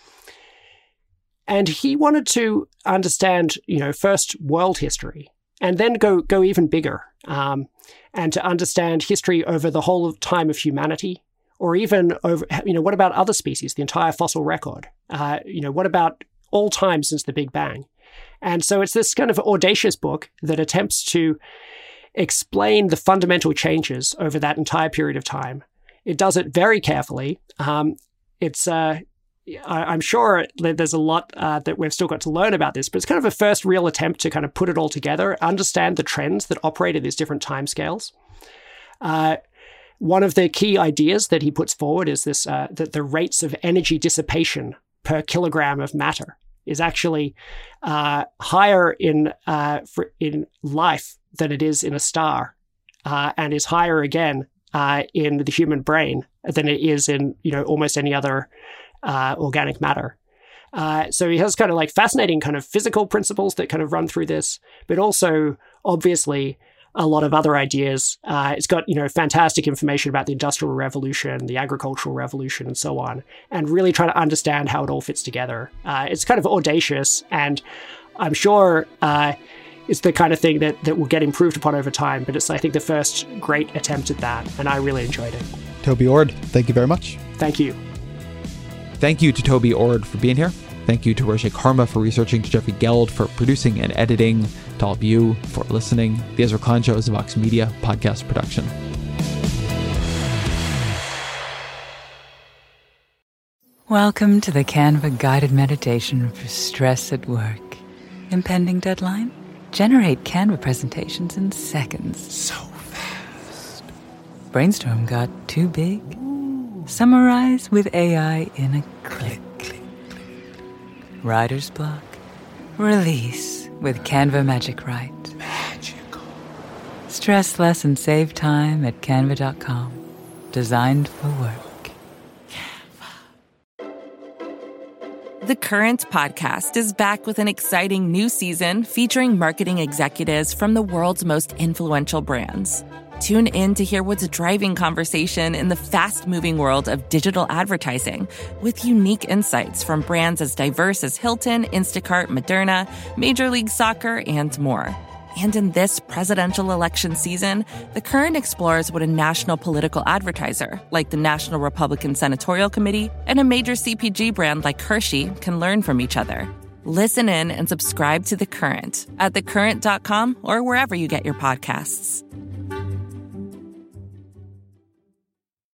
And he wanted to understand, you know, first world history, and then go go even bigger, um, and to understand history over the whole of time of humanity, or even over, you know, what about other species, the entire fossil record? Uh, you know, what about all time since the Big Bang? And so it's this kind of audacious book that attempts to explain the fundamental changes over that entire period of time. It does it very carefully. Um, it's, uh, I, I'm sure there's a lot uh, that we've still got to learn about this, but it's kind of a first real attempt to kind of put it all together, understand the trends that operate at these different timescales. Uh, one of the key ideas that he puts forward is this, uh, that the rates of energy dissipation per kilogram of matter is actually uh, higher in uh, for, in life than it is in a star, uh, and is higher again uh, in the human brain than it is in, you know, almost any other uh, organic matter. Uh, so he has kind of like fascinating kind of physical principles that kind of run through this, but also obviously a lot of other ideas. Uh, it's got, you know, fantastic information about the Industrial Revolution, the Agricultural Revolution, and so on, and really trying to understand how it all fits together. Uh, it's kind of audacious, and I'm sure uh, it's the kind of thing that, that will get improved upon over time, but it's, I think, the first great attempt at that, and I really enjoyed it. Toby Ord, thank you very much. Thank you. Thank you to Toby Ord for being here. Thank you to Roger Karma for researching, to Jeffrey Geld for producing and editing, to all of you for listening. The Ezra Klein Show is a Vox Media podcast production. Welcome to the Canva guided meditation for stress at work. Impending deadline? Generate Canva presentations in seconds. So fast. Brainstorm got too big? Ooh. Summarize with A I in a click. Writer's block? Release with Canva Magic Write. Magical. Stress less and save time at canva dot com. Designed for work. Canva. The Current podcast is back with an exciting new season featuring marketing executives from the world's most influential brands. Tune in to hear what's driving conversation in the fast-moving world of digital advertising, with unique insights from brands as diverse as Hilton, Instacart, Moderna, Major League Soccer, and more. And in this presidential election season, The Current explores what a national political advertiser, like the National Republican Senatorial Committee, and a major C P G brand like Hershey can learn from each other. Listen in and subscribe to The Current at the current dot com or wherever you get your podcasts.